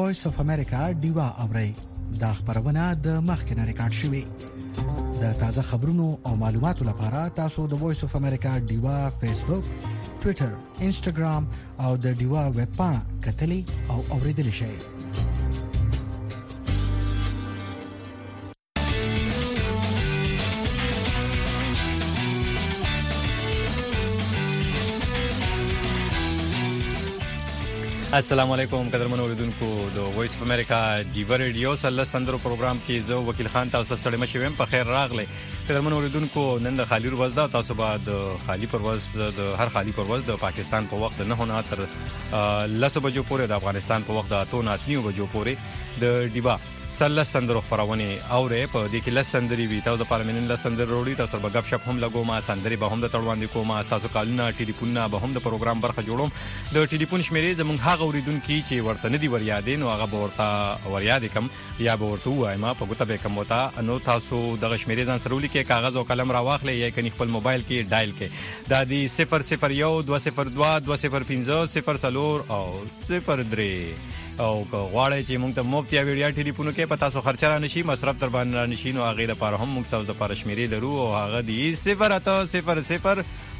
وایس اف امریکا ډیوا اوري دا خبرونه د مخکنه ریکارډ شوې د تازه خبرونو او معلوماتو لپاره تاسو د وایس اف امریکا ډیوا فیسبوک ټوئیټر انسټاګرام او د ډیوا ویب پاڼه کتلی او اوریدل شئ. السلام علیکم قدرمن اوریدونکو د وایس اف امریکا ډیوا ریډیو سره سندرو پروګرام کې زه وکیل خان تاسو ستړي مشوم په خیر راغلی. قدرمن اوریدونکو نن د خالی ورځ ده، تاسو به د خالی پرواز د هر خالی پرواز د پاکستان په وخت نه نه تر 10 بجو پورې د افغانستان په وخت د 8:09 بجو پورې د ډیوا سره سندرو خبرونه اورې په دې کې لسندري وي. تاسو د پارلمان لسندري وروړي، تاسو به غب شپ هم لګو، ما سندري به هم د تړوان کوم، تاسو کالونه ټلیفون به هم د پروګرام برخه جوړوم. د ټلیفون شمیرې زموږ هغه اوریدونکو چې ورته ندي وریادې نو هغه به ورته وریادې کم یا به ورته وایم په ګوته به کم وتا نو تاسو د شمیرې ځان سره ولیکئ، کاغذ او قلم راواخلئ یا کني خپل موبایل کې ډایل کړئ. دا دی 001 202 205 0 او 03 او غواړی چې موږ ته مفت یا ویډیو ټلیفون کې پتا سو خرچ را نشي، مصرف در باندې را نشي، نو هغه لپاره هم موږ تاسو د لپاره شمیرې لرو او هغه دی 08000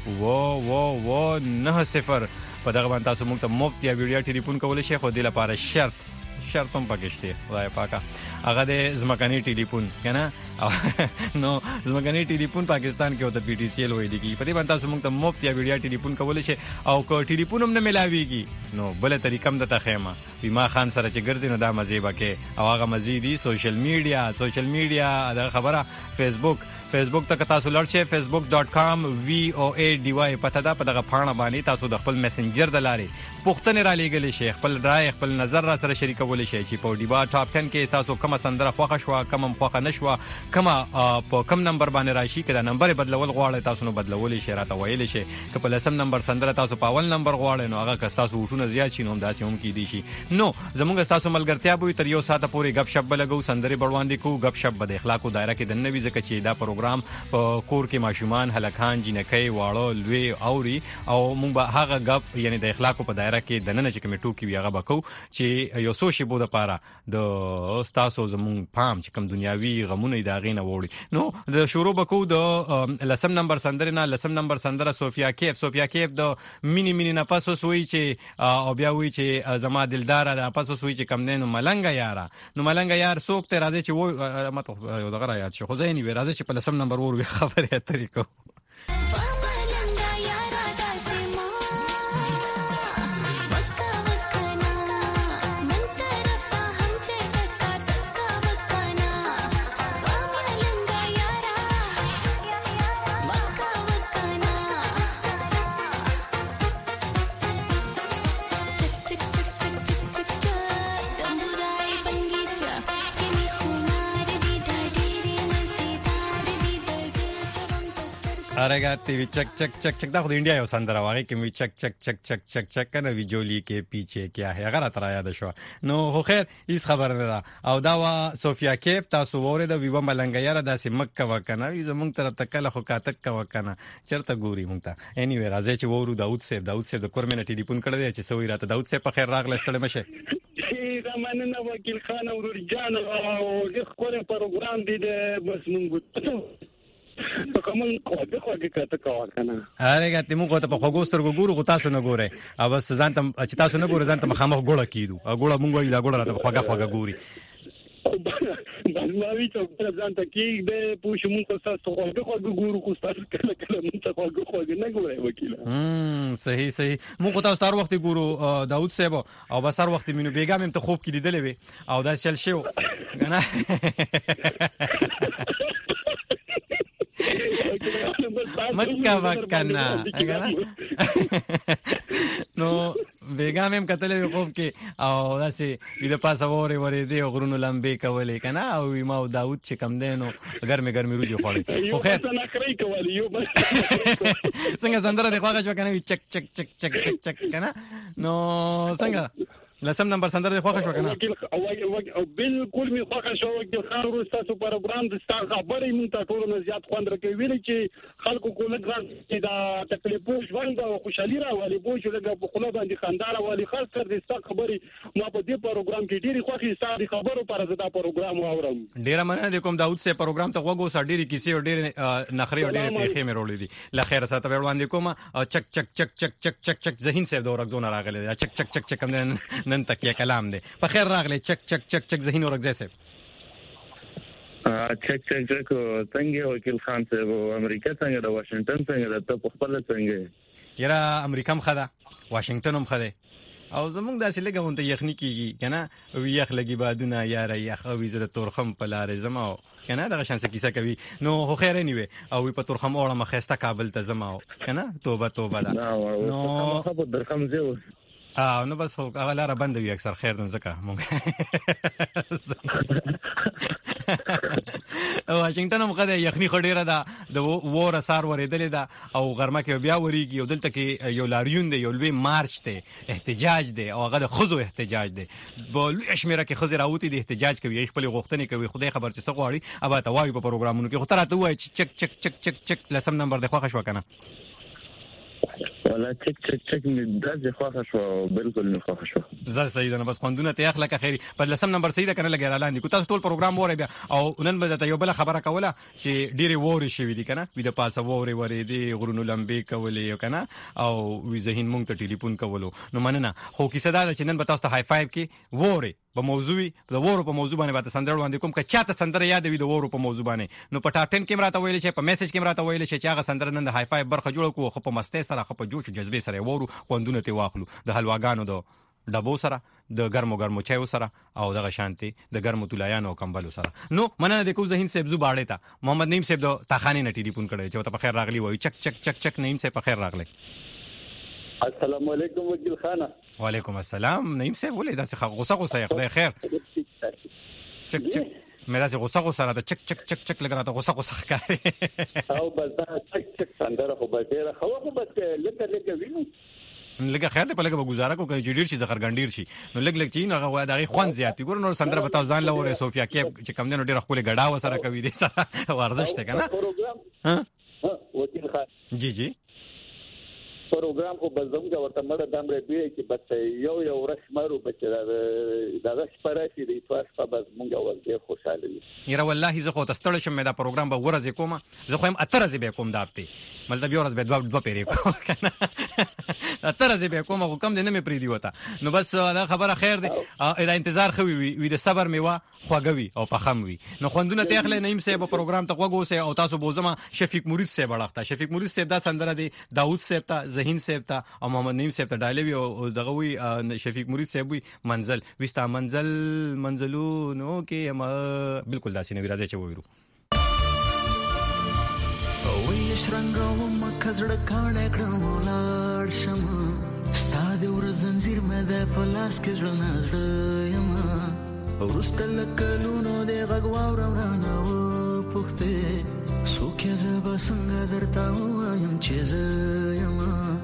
90 په دغه باندې تاسو موږ ته مفت یا ویډیو ټلیفون کولای شئ. خو د لپاره شرط هم پکشته خدای پاکه هغه د زمکاني ټلیفون کنه نو زمکاني ټلیفون پاکستان کې او د پی ټی سی ایل وې دي په دې باندې تاسو موږ ته مفت یا ویډیو ټلیفون کولای شئ او کو ټلیفون هم نه ملاويږي نو بل طریقه هم د تخیمه بیما خان سره چې ګرځي نو دا مزيبه کې او هغه مزيدي سوشل میډیا دا خبره فیسبوک ته تاسو لړشئ facebook.com VOA پته دا په دغه پاڼه باندې تاسو د خپل میسنجر د لارې پوښتنه را لېږلی شئ، خپل رائے خپل نظر را سره شریکولی شئ چې په ډیوا ټاپ 10 کې تاسو کومه سندره خوښه شوه، کومه خوښه نشوه، کومه په کوم نمبر باندې راشي، کله نمبر بدلول غواړئ تاسو نو بدلولی شئ، راته ویلی شئ. که په لسم نمبر سندره تاسو په اول نمبر غواړئ نو هغه که تاسو وټونه زیات شي نو هم داسې هم کیدی شي. نو زموږ تاسو ملګرتیا به تر یو ساعته پورې غب شپ لګو، سندري بړواندې کو، غب شپ به د اخلاقو دایره کې د نوې ځکه چې دا پروګرام په کور کې ماشومان هلکان جنکۍ واړه لوی اوري او موږ به هغه غب یعنی د اخلاقو په دایره کې د نن چې کوم ټوکی وي هغه بکو چې یو څو شی بو د پاره د تاسو زموږ پام چې کوم دنیاوي غمونه دا غینه وړي. نو د شروع بکو د لسم نمبر سندره صوفیا کیف د مینی نه پاسو سوی چې او بیا وی چې زما دلدار د پاسو سوی چې کم نه نو ملنګ یار څوک ته راځي چې وای ماته یو دغه یاد شو خو زینی وی راځي چې په لسم نمبر ور خبره طریقو ارګاتی وی چک دا خو د انډیا یو سندره واغی کې وی چک کنه وی جولی کې پیچھے کیا ہے اگر اتر یاد شو نو خو خیر هیڅ خبر نه ده. او دا وا صوفیا کیف تاسو وره د ویو ملنګ یاره داسې مکه وکنه وی زمونږ تر تکله خو کاتک وکنه چرته ګوري مونږ ته اني وی راځي چې وورو داوود صاحب د کورمنه ټلیفون کړی چې سوې راته داوود صاحب په خیر راغله ستړي مشه زمانه وکیل خان او ورجان او د خبره پروګرام دی د بس مونږ کومن خوګه کته کا کنه ارګه موږ ته په خوګوستر ګورو غو تاسو نه ګوره او بس ځان ته چې تاسو نه ګوره ځان ته مخامخ ګوړه کیدو ګوړه موږ ویلا ګوړه راته خوګه ګوري باندې ته ځان ته کې به پوښ موږ تاسو خوګه ګورو خو تاسو کله موږ ته خوګه نه ګوره وکیل صحیح موږ تاسو تر وخت ګورو داوود صاحب او بس هر وخت مينو بیګا مم ته خوب کې لیدلې وي او دا چل شو کنه مکه وکنا نو بیګا مم کتلې خوب کې او داسې د پاسه وره دی غرونو لمبې کولې کنه او ما داوود چې کم دینو ګرمه روزي خوړې خو خیر څنګه سندره د خواږه جو کنه چک کنه نو څنګه لسم نمبر سندره خوښ شو کنه بالکل می خوښ شو وکیل خان ورسته سو پروګرام د ستاسو خبرې مونږ ته ټول نه زیات خوند راکوي ویل چې خلکو کوله ګران چې دا تکلیفو ژوند او خوشحالي راولي بو چې لګه په خله باندې خنداره والی خاص کر د ستاسو خبرې ما په دې پروګرام کې ډېری خوښي ستاسو خبرو پر زدا پروګرام اورم ډېر مننه کوم داوود سه پروګرام ته وګو سړي ډېری کیسې او ډېر نخري او ډېر پیخې مې رولې دي لا خیر ساته وړاندې کوم چک چک چک چک چک چک چک ذهین سه د ورغزونه راغلي چک چک چک چک نن تکیه کلام په خیر راغلی چک چک چک چک ذهین ورغزه سه چک چک چک څنګه وکیل خان صاحب امریکا څنګه د واشنگټن څنګه د په خپل څنګه یرا امریکا هم خدا واشنگټن هم خدا او زمونږ داسې لګونته یخنی کیږي کنه یخ لګي بادونه یاره یخ او زړه تورخم په لارې زما کنه دغه شانس کیسه کوي نو خو خیر نه وي او په تورخم اوړه مخسته کابل ته زما کنه توبه توبه دا نو په درخم زه نو بس هغه لاره بند وي اکثر خیر نو زکه مونږ واشنگټن هم خدای یخنی خډیره ده د وور سار ورېدلې ده او غرمه کې بیا وریږي او دلته کې یو لاریون دی یو لوی مارچ ته احتجاج دی او هغه د خزو احتجاج دی په لوی شمیره کې خزر راوتی دی احتجاج کوي خپل غوښتنې کوي خدای خبر چې څه غواړي ابا ته وایي په پروګرامونو کې خو تراته وایي چې چک چک چک چک چک لسم نمبر د خوښ شو کنه ولا چک چک چک د خوښ شو بالکل نه خوښ شو زه صحیح ده بس خوندونه ته اخلاق خیری په لسم نمبر صحیح ده کنه لګی را لاندې کو تاسو ټول پروګرام وره بیا او نن به ته یو بل خبره کوله چې ډیره ووري شوې دي کنه وې د پاسه ووري ورې دي غرونو لمبې کولې کنه او وې ذهین مونږ ته ټلیفون کولو نو مننه خو کیسه دا چې نن به تاسو ته هاي فایو کې ووري په موضوعي د وورو په موضوع باندې به سندره وړاندې کوم که چاته سندره یاد وي د وورو په موضوع باندې نو په ټاپ 10 کې راته ویل شي په میسج کې راته ویل شي چې هغه سندره نن د هاي فایو برخه جوړ کو خو په مسته سره خو په جوش جذبه سره وورو خوندونه ته واخلو د حلواګانو د ډبو سره د ګرمو چایو سره او دغه شانتي د ګرمو تولایانو او کمبلو سره نو مننه د کو ذهین صاحب زو باړې تا محمد نعیم صاحب د تاخانه نه ټلیفون کړی چې ته په خیر راغلی وای چک چک چک چک نعیم صاحب په خیر راغلی السلام علیکم وکیل خان وعلیکم السلام نعیم صاحب ولې داسې غوسه خدای خیر چک چک مې داسې غوسه را چک چک چک چک لګا راته غوسه ښکاري او بس دا چک چک سندره خو به ډیره خو بس لکه وینو لکه خیر ته په لګه گزاره کو کوي ډیر شي زخر ګنډیر شي نو لګ چې نه هغه دغه خوان زیات ګور نو سندره بتاو ځان لوري صوفیا کې چې کم نه ډیر خپل غډا وسره کوي دي سره ورزش ته کنه پروګرام ها وکیل خان جی پروګرام خو بزمګه ورته مړه دمره دی چې بس یو رسمرو بچره دا شپره چې د تاسو په بزمګه ورته خوشاله وي یره والله زه خو تستړ شم دا پروګرام به ورځ کوم زه خو هم اترځ به کوم داپته مطلب یو ورځ به دوه پیری کوم کنه اترځ به کوم خو کم نه مې پری دی وته نو بس دا خبره خیر دی دا انتظار خو وي د صبر میوه خوګوي او پخم وي نو خوندونه ته اخلي نعیم صاحب پروګرام ته وګوسه او تاسو بوزما شفیق مرید صاحب اړخته شفیق مرید صاحب دا سندره دی داوود صاحب ته ذهین صاحب ته او محمد نعیم صاحب ته ډایلوي او دغه وی شفیق مرید صاحب وی منزل وستا منزلونو کې ما بالکل داسې نه راځي چې وایو او یشرنګو مکزړه کانه کړمولار شم ستاد ور زنجیر مې د پلاس کې ژوند یم ورستل کلونو د غغوا ورانه و پخته سوکه ز بسنګ درتا وایم چې ز یم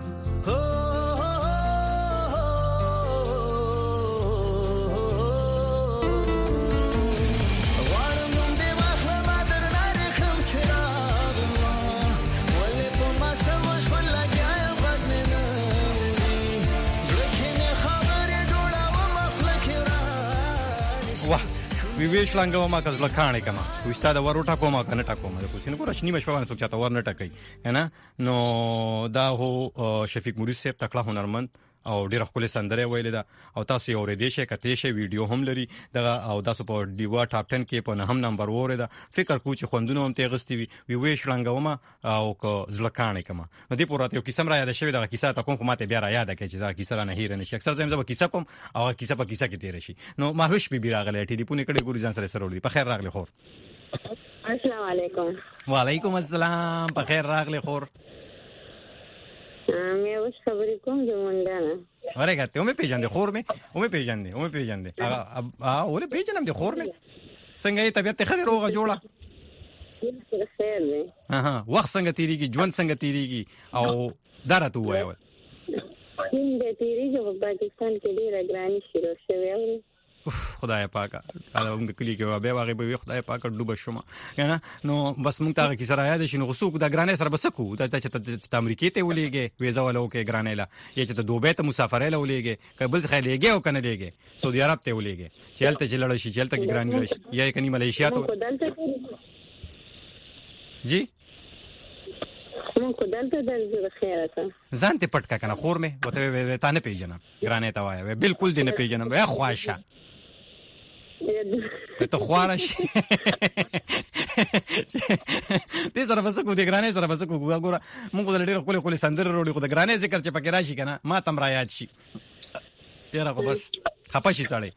وی شلنګو ما کزله کانه کما وستا د وروټا کومه کنه ټاکومه د کوسینه کو رښنی مشوه باندې سوچا تا ورنه ټکای کنه نو دا هو شفیق مرید صاحب تکړه هنرمند او ډیر خپل سندره ویل دا او تاسو یو ردی شي کته شي ویډیو هم لري دا او تاسو په دیوا ټاپ 10 کې په نه هم نمبر وره دا فکر کو چې خوندونه هم تیغستی وی شلنګو ما او کو زلکانه کما نو دی پورته یو قسم را یاد شوی دا کیسه تا کوم خو ماته بیا را یاد کړي چې دا کیسه نه هیر نه شي اکثر زم کیسه کوم او کیسه په کیسه کې تیر شي نو ما هوش به راغله ټلیفون کړي ګوري ځان سره سره په خیر راغلی خور السلام علیکم وعلیکم السلام په خیر راغلی خور مې اوس خبرې کوم د مونډانه ورګه ته مې پیژاندې خور مې پیژاندې اوله پیژنم دي خور مې څنګه یې طبيعت ته خدای روغه جوړه خیر دی وخت څنګه تیریږي ژوند څنګه تیریږي او درته وایو دین د تیریږي په پاکستان کې ډیره ګرانی شروع شوی او خدای پاکه موږ کلی کې به واغې به خدای پاکه ډوب شوم کنه نو بس موږ ته کی سره یاد شي نو غسوک د ګرانې سره بسکو د چې امریکای ته ولېږي ویزا ولو کې ګرانې لا یا چې ته دوبه ته مسافرې لا ولېږي کابل څخه لېږي او کنه لېږي سعودي عرب ته ولېږي چلته چې لړ شي چلته کې ګرانې لړ یا کني ملیشیا ته جی مو کو دلته د خیرته ځان ته پټ کا کنه خور مې وته تا نه پیژنم ګرانې تا وای بالکل دې نه پیژنم یا خواشه ته خوارش دې سره بس کو دې ګرانې سره بس کو ګوره موږ د ډېر خپل سندر وروړي خو د ګرانې ذکر چې پکې راشي کنه ما تم را یاد شي تیرا خو بس خپاشي سړی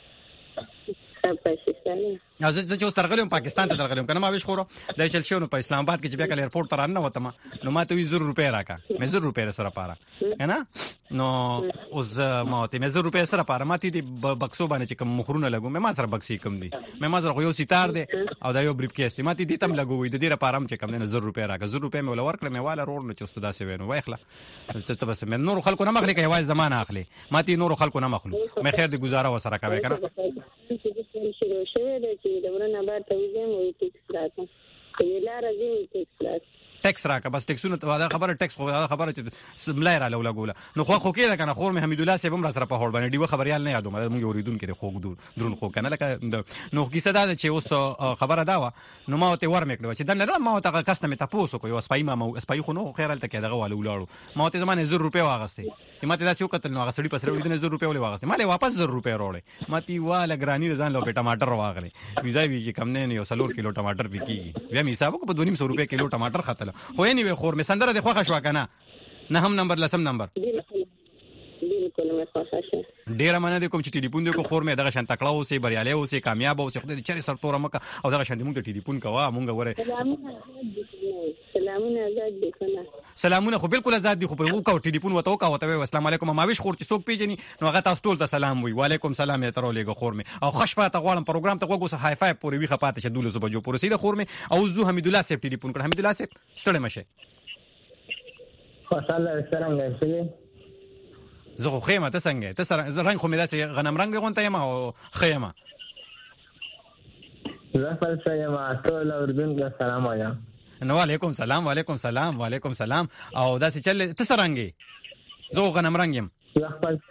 زه چې اوس ترغلم پاکستان ته ترغلم کنه ما ویش خورو د چل شو نو په اسلام آباد کې چې بیا کله ایرپورټ ته رانه وته نو ما ته 100 روپے راکا مې 100 روپے سره پاره کنه نو اوس ما ته 100 روپے سره پاره ما ته دې بکسو باندې چې کوم مخرونه لګو مې ما سره بکسي کم دي مې ما سره یو سیتار دي او دا یو بریف کیس دي ما ته دې تم لګوي د دې لپاره چې کم نه 100 روپے راکا 100 روپے مې ول ورکړم مې والا روړ نه چستو داسې وینو وایخله ته بس مې نور خلکو نه مخلي کوي وای زمانه اخلي ما ته نور خلکو نه مخلو مې خیر دې گزاره وسره کوي کنه شروع شوی دی چې د ورنه بار ته وځم او ټیکس راځم کله لار راځي ټیکس راځي ټیکس راکا بس ټیکسونه دا خبره ټیکس خو دا خبره چې ملای را لولا ګوله نو خو کې دا کنه خور مې حمید الله صاحب هم را سره په هوړ باندې دیو خبريال نه یادوم موږ اوریدون کې خو درون خو کنه لکه نو کیسه دا چې اوس خبره دا و نو ما ته ور میکړو چې دا نه ما ته کسنه مې تاسو کو یو سپای ما سپای خو نو خیرال ته کې دغه والو ولاړو ما ته زمانه 100 روپے واغسته چې ما ته دا څو کتل نو هغه سړي پسره وې 100 روپے ولې واغسته ما له واپس 100 روپے وروړې ما تی والا ګرانی ځان لو په ټماټر واغله ویزای وی چې کم نه یو سلور کیلو ټماټر وکیږي بیا می حساب کو په 200 روپے کیلو ټماټر خاتله خو یې نه خور مې سندره د خوښه شو کنه نه هم نمبر لسم نمبر بالکل مې خوښه شه ډیر مننه کوم چې ټلیفون دې کو خور مې دغه شان تکړه اوسې بریالي اوسې کامیاب اوسې خدای دې چیرې سر تور مکه او دغه شان دې مونږ ته ټلیفون کوا مونږ وره سلامونه آزاد دي کنه سلامونه خو بالکل آزاد دي خو په وکاو ټلیفون وته السلام علیکم ما ویش خور چې څوک پیژني نو هغه تاسو ټول ته سلام وی وعلیکم سلام یې ترولېګو خور مې او خوشبه ته غواړم پروګرام ته وګوسه هاي فای پورې وی خپاته شه 12 بجو پورې سیده خور مې او زو حمید الله صاحب ټلیفون کړ حمید الله صاحب ستړي مشه خوشاله څنګه شې زه خو خیمه ته څنګه ته سره رنگ خو مې داسې غنم رنگ غونته یم او خیمه زه فلسفه یم ټول اردن ته سلام وایم نو علیکم سلام وعلیکم سلام وعلیکم سلام او داسې چل ته سرنګي زه غنم رنگ یم زه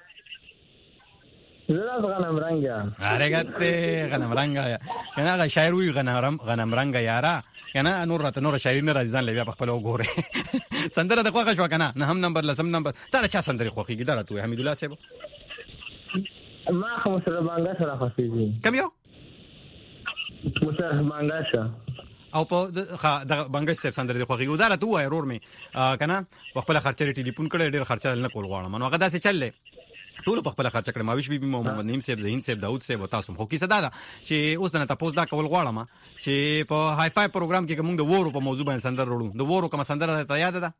غنم رنگ یم ارګته غنم رنگ کنه هغه شاعر وی غنم رنگ یارا کنه نور شاعر نه راځي ځان لوي په خپل وګوره سندره د خوښ شو کنه نه هم نمبر لسم نمبر تا چا سندره خوښیږي درته حمید الله صاحب ما خو سره باندې سره خوښیږي کم یو مشر باندې او په د بنگش صاحب سندره د خوښیږي درته وای رور می کنه خپل خرچه ټلیفون کړي ډیر خرچه نه کول غواړم نو هغه داسې چللې ټول په خپل خرچه کړم ماویش بي محمد نیم صاحب زهین صاحب داوود صاحب تاسو خو کیسه دا چې اوس نه تاسو دا کول غواړم چې په هاي فای پروګرام کې موږ د وورو په موضوع باندې سندر وړو د وورو کوم سندره ته یاد ده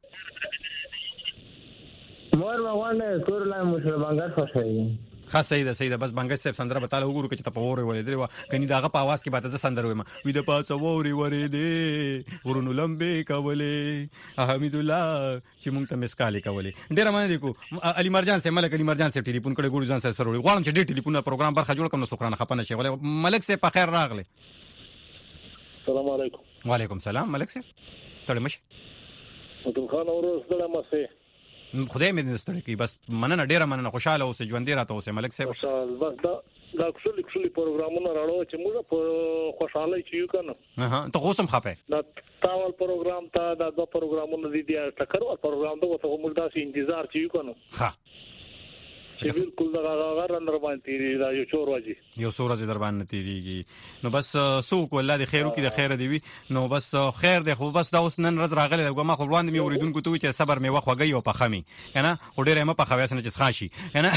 مور باندې کورلا مشر باندې خوشاله خاص سیده بس بنگش صاحب سندره به تعالی وګورو چې ته په ووري ولې درې کني داغه په आवाज کې باته ز سندره ویم وې د پاسه ووري ورې دې ورونو لمبه کولې حمید الله چې مونږ ته مسکالي کولې ډیر باندې کو علي مرجان صاحب ملک علي مرجان صاحب ټلیفون کړي ګورو ځان سره سره غواړم چې ډېر ټلیفون پروګرام برخه جوړ کړم نو شکرانه خپنه شي ولې ملک صاحب په خیر راغله السلام علیکم وعلیکم السلام ملک صاحب تړ مشه ودم خان اورس دلته مسه خدای مې دې ستړي کی بس مننه ډیره مننه خوشاله اوسې ژوند دې راته اوسې ملک صاحب بس دا ټول پروګرامونه راړو چې موږ په خوشاله چيو کنه ته غوسم خپه دا تاول پروګرام ته دا دو پروګرامونه دي ټکرو پروګرام ته ته موږ داسې انتظار چيو کنه ها چې بالکل دا غره در باندې تیری دا یو چور واجی یو سورج در باندې تیریږي نو بس سو کو الله دې خیرو کې د خیر دی وي نو بس خیر دی خو بس دا اوس نن ورځ راغلی دا ما خو وړاندې مې اوریدونکو ته چې صبر مې وخوږي او په خمي کنه وړې ما په خواسنه چې خاشي کنه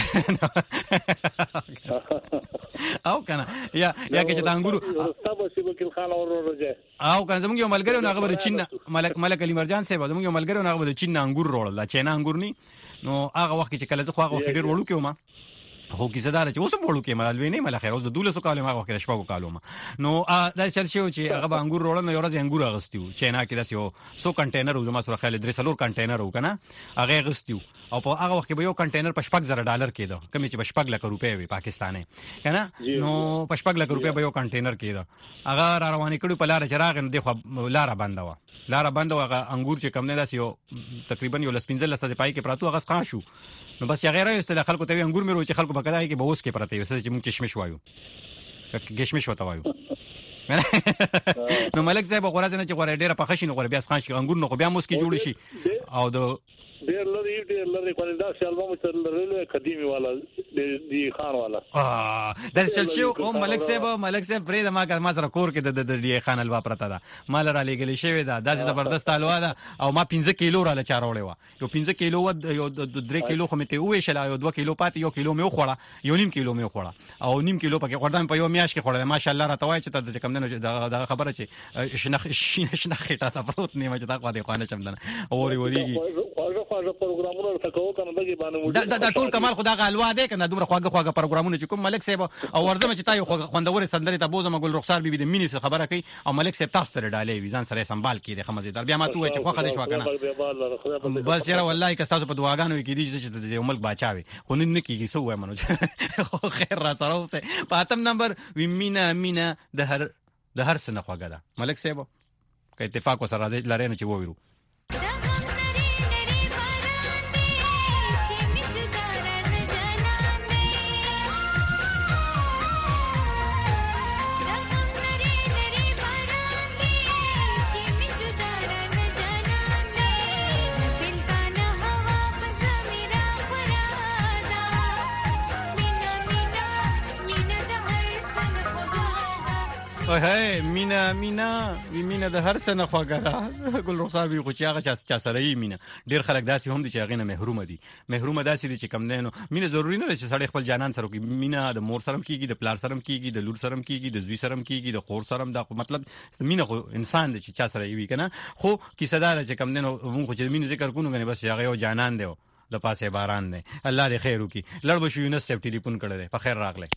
او کنه یا چې د انګورو تاسو چې وکیل خان اورورځه او کنه زموږ یو ملګری نو هغه د چین ملک علي مرجان صاحب زموږ یو ملګری نو هغه د چین انګور وروړل چینا انګور ني نو هغه وخت چې کله زه خو هغه ډیر وړو کې ما خو کیسه دار چې اوسم وړو کې مالوي نه مل خیر اوس د 1200 کالو هغه وخت شپږو کالو ما نو دا چل شو چې هغه انګور وروړل نو یو ورځ انګور اغستیو چینا کې داسې 100 کنټینر و زما سره خیال 300 کنټینر و کنه هغه اغستیو او په هغه وخت کې به یو کنټینر په $6,000 کېده کوم چې $6,00,000 وي پاکستاني کنه نو $6,00,000 به یو کنټینر کېده هغه را روانې کړو په لار چراغ نه دی خو لار بنده و هغه انګور چې کم نه داس یو تقریبا یو 15 پای کې پراتو هغه ښه شو نو بس یا غیره است خلکو ته انګور مې چې خلکو بکدای کې به اوس کې پراته وي چې موږ کشمش وایو کشمش وته وایو نو ملک صاحب غوړه نه چې غوړه ډیره په خښینو غوړه بیا ښه شي انګور نو بیا موس کې جوړ شي او د ډیر لري کولیدا سیالبم تر لري قدیمی والا دی خان والا د چلشو او ملک صاحب پرې ما سره کور کې د دی خان الوا پرته ده مال را لګل شوی دا د زبردست الوا ده او ما 15 کیلو را لچاروړې و یو 15 کیلو یو 3 کیلو خو مته وې شلا یو 2 کیلو پاتې یو کیلو مې خوړه یو نیم کیلو مې خوړه او نیم کیلو پکې خوردم په یو میاش کې خوړل ماشاءالله را توای چې ته کم نه دا خبره چې شنه خټه تا پروت نیمه چې تا خو دې خوانه چمدنه اوريږي خواږه پروګرامونه تکو کنه دغه باندې دا ټول کمال خدا غلوا ده کنه دومره خواږه پروګرامونه چې کوم ملک صاحب او ورزم چې تاسو خوندوري سندري ته بوزم ګل رخسار بيبي د مینې څخه خبره کوي او ملک صاحب تاسو ته ډالې ویزان سره سنبال کړي خمزیدار بیا ما ته چې خوخه دې شو کنه بس یاره والله که تاسو په دعاګانو کې دي چې د ملک بچاوي خو نه کیږي سو وای منو خیر را سره اوسه پاتم نمبر مینا د هر سنه خوګه ده ملک صاحب که اتفاق وسره لري نه چې وویرو هي مینا د هر څه نه خوګه ګل رخصار وی خو چې هغه چا سره یې مینا ډیر خلک داسې هم دي چې هغه نه محروم دي داسې دي چې کم نه نو مینا ضروری نه چې سړی خپل جانان سره کوي مینا د مور سره کیږي د پلار سره کیږي د لور سره کیږي د زوی سره کیږي د خور سره دا مطلب مینا خو انسان دی چې چا سره وي کنه خو کیسه دار چې کم نه نو موږ چې مینا ذکر کوو غني بس هغه یو جانان دی د پاسه باران دی الله دې خیر وکي لړ بشو یونس صاحب ټلیفون کړل په خیر راغله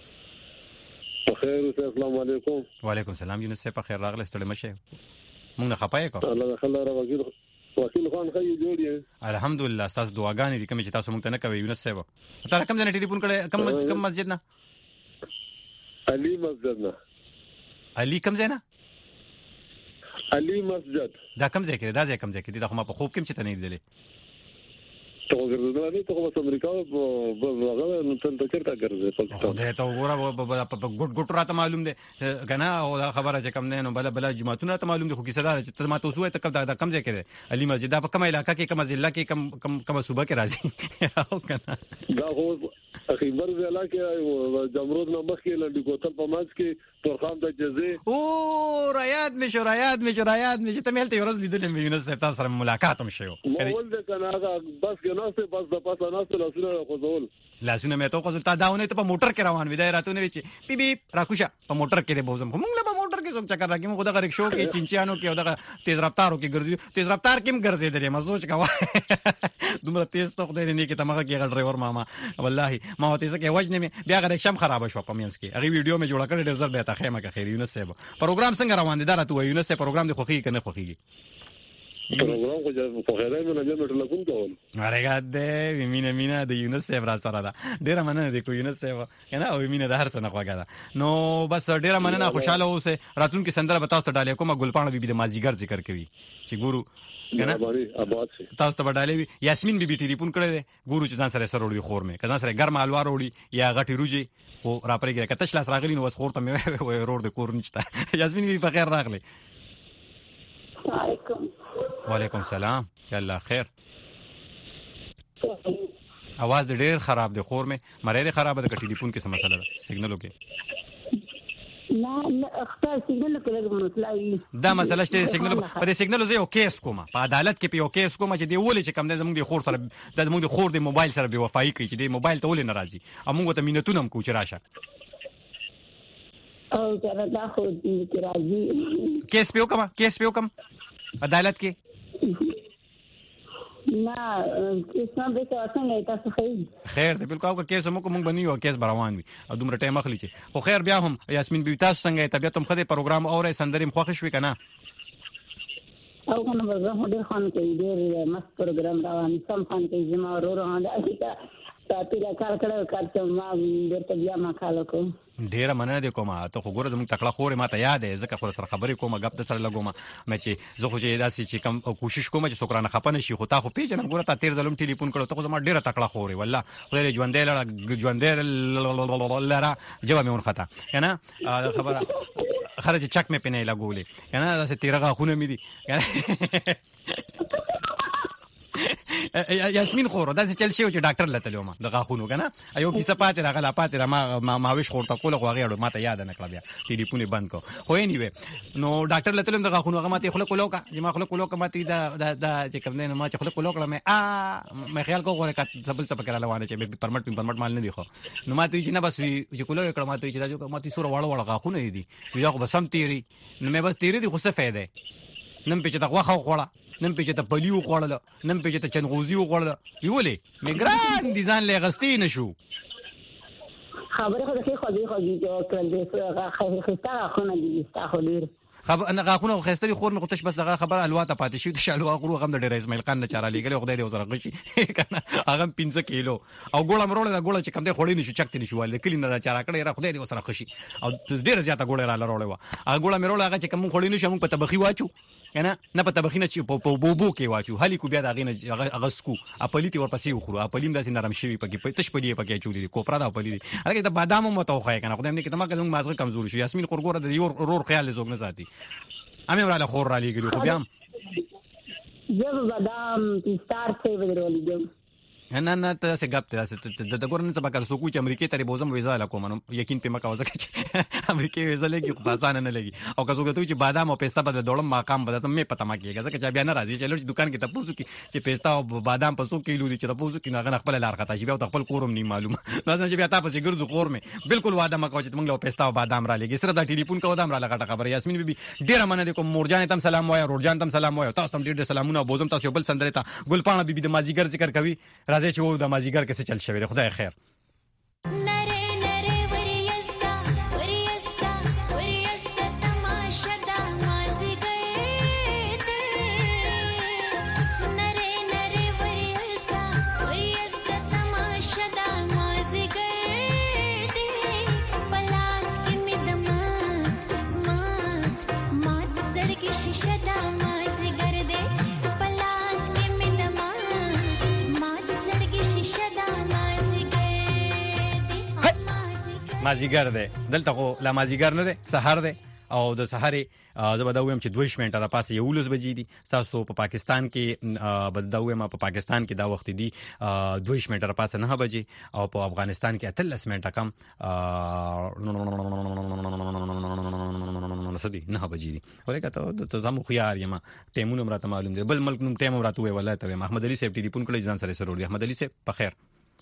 خیر السلام علیکم وعلیکم السلام یونس صاحب خیر راغله ستړي مشه مونږ نه خپای کو الله خلاره وکیل خان خی جوړی الحمدلله تاسو دعاګانې دي کوم چې تاسو مونږ ته نه کوي یونس صاحب تاسو کوم ځای ټلیفون کړل کوم مسجد نه علي مسجد نه علي کوم ځای نه علي مسجد دا کوم ځای کې دا ځای کوم ځای کې دا خو ما په خوب کې چې ته نه لیدلې ته ګرځېدل ته په امریکا په هغه نو ته چیرته ګرځې پاکستان دا ته وګوره په ګټ راته معلوم دی کنه او دا خبره چې کم نه نو بل جماعتونه ته معلوم دي خو کیسه دار چې ته ما تاسو ته دا کم ځای کې علي مسجد دا په کومه علاقې کې کومه ضلع کې کومه صوبه کې راځي او کنه دا خو اخیبر ضلع کې جمرود نو مخ کې لنډي کوتل په ماز کې تورخان د جزې او رایاد مشو ته ملته ورځ لیدل مې یونس صاحب سره ملاقات هم شو ول د کنه بس کې ناسته بس د پاسه ناسته لاسونه خوځول لاسونه مې ته خوځول تا داونه ته په موټر کې روان وې دا راتونه وی چې پی راکوشه په موټر کې به وزم موږ له موټر کې څوک چکر راکې موږ دغه رکشو کې چینچانو کې دغه تیز رفتارو کې ګرځي تیز رفتار کې ګرځېدل ما سوچ کا دومره تیز تو خدای نه کې تمغه کې ډرایور ماما والله ما وته څه وجنه مې بیا غره شم خراب شو په مینس کې هغه ویډیو مې جوړ کړی ډیر زر به تا خیمه کې خیر یونس صاحب پروګرام څنګه روان دي دا راته یونس صاحب پروګرام دی خوخي کنه خوخي پروګرام کو چې په خیرای مې نه ټلیفون کوم ارګاده مینا د یونس صاحب را سره ده ډیره مننه د کو یونس صاحب کنه او مینا د هر څه نه خوګه ده نو بس ډیره مننه خوشاله اوسه راتون کې سندره بتاو ته ډالې کومه ګلپاڼه بیبي د مازیګر ذکر کوي چې ګورو کنه تاسو ته ډالې یاسمین بیبي ټلیفون کړی دی ګورو چې ځان سره وړي خور مې کزان سره ګرم الوار وړي یا غټي روجي خو را پرېږه کته شلاس راغلی نو وس خور ته مې ورور د کور نشته یاسمین بیبي په خیر راغلی وعلیکم السلام یالله خیر आवाज ډېر خراب دی خور مې مریض خراب ده ټلیفون کې څه مسله ده سیګنل وکي نه اختار سیګنل کې لږ مسله دا مسله چې سیګنل په دې سیګنل زه یو کیس کوم په عدالت کې په یو کیس کوم چې دی ولې چې کم نه زموږ د خور سره د موږ د خور د موبایل سره بے وفایي کوي چې د موبایل ته ولې ناراضي موږ ته مينتونه هم کوچ راشه او دا خو دې راځي کیس پیو کوم عدالت کې نه کیسه به تاسو نه تاسو خیر دې بالکل او کیسه موږ بنیو کیس بروان وي او دومره ټیم اخلي چې خو خیر بیا هم یاسمین بیبي تاسو څنګه طبيعت هم خدای پروګرام اوره سندریم خوښ شوي کنه او کنه پروګرام ډېر خوان کوي ډېر مست پروګرام روان سم خوان کوي زما ورور هغه اته پیدا کار کړو کارته ما ډېر ته بیا ما کالو کو ډیره مننه دې کومه ته خو ګوره زموږ تکړه خورې ما ته یاد دی ځکه خو سره خبرې کومه غپ د سره لګوم مې چې زه خو چې داسې چې کم کوشش کوم چې سکرانه خپنه شي خو تا خو پیژنم ګوره تا تیر ظلم ټلیفون کړو ته خو زما ډیره تکړه خورې والله خدای ژوندې لره جواب مې ونخته کنه خبره خرج چک مې پنه لګولې کنه داسې تیرغه خونه مې دي یاسمین خورو دا چې چل شي چې ډاکټر لته لوم د غاخونو کنه ایو کیسه پاتې راغله پاتې ما وښ خورته کوله خو غیړو ماته یاد نه کړ بیا ټلیفون بند کو خو یې نیوه نو ډاکټر لته لوم د غاخونو هغه ماته خلک لوکا چې ما خلک لوکا ماته دا چې کوم نه ما چې خلک لوکړه مې خیال کو غوړه کټ سبل سپک را لوانه چې پرمټ مال نه دی خو نو ماته چې نه بس چې کوله کړه ماته چې دا جو ماته سور وړ غاخونه دي یو خو بسم تیری نو مې بس تیری دي خو څه فائدہ نن په چې دا غوخه خوړه نن په چې ته پلیو خوړل نن په چې ته چنغوزي خوړل یولې میګران دي ځان له غستی نشو خبره خو دغه خو چې کړل دې خسته خونه دي تاسو ډیر خبر انا غاخونه خسته دي خور مې خو تش بس دغه خبر الواته پاتې شو د شالو غرو غم د ډیر اسماعیل خان نه چاره لګل خدای دې وسره غشي کنه هغه 500 کیلو او ګوله مرول دا ګوله چې کم دې خوري نشو چکت نشو ول کلی نه چاره کړی را خدای دې وسره خشي او ډیر زیاته ګوله را لرولې وا هغه ګوله مرول هغه چې کم خوري نشو موږ په تبخي واچو کنه نه په تبخینه چې په بوبو کې واچو هلي کو بیا دا غینه اغسکو اپلیتی ورپسې وخورو اپلیم داسې نرم شوی پکې تش پدی پکې چولې کوپرا دا اپلی هغه ته بادام مو ته خو کنه خدای دې کې تمه کوم مازغه کمزور شو یاسمین قرګوره د یور رور خیال زوګ نه ساتي امه وراله خور را لګلو خو بیا جب بادام ستار څه ودرولې نه ته څه غپ ته د ګورن څه بکر سوکو چې امریکای ته بوزم ویزا لکوم نو یقین په مکه وځه چې امریکای ویزا لګي خو آسان نه لګي او که څنګه ته چې بادام او پستا بدل دوړم مقام بدل ته مې پته ما کیږي ځکه چې بیا نه راځي چې لږ دکان کې تاسو کې چې پستا او بادام په 100 کیلو دي چې تاسو کې نه خپل لار خطا شي بیا خپل کورم نه معلوم نو ځکه چې بیا تاسو ګرځو کور مې بالکل وعده ما کوم چې موږ له پستا او بادام را لګي سره دا ټلیفون کو دام را لګټه خبر یاسمین بیبي ډیره مننه کوم مورجان تم سلام وای رورجان تم سلام وای تاسو تم ډیر سلامونه بوزم تاسو بل سندره تا ګلپاڼه بیبي د مازیګر ذکر کوي راځي چې وو د مازیګر کیسه چل شوی خدای خیر مازیګر دی دلته خو لا مازیګر نه دی سحر دی او د سحرې زبدا ویم چې 2 منټه را پاسه 11 بجې دي تاسو په پاکستان کې بددا ویم په پاکستان کې دا وخت دی 2 منټه را پاسه 9 بجې او په افغانستان کې 13 منټه کم سدي 9 بجې دي ولکه ته زمو خيار یم ټیمونه مرته معلوم دی بل ملک نوم ټیم راته وی ولای ته محمد علي صاحب ټلیفون کړی ځان سره سره احمد علي صاحب په خیر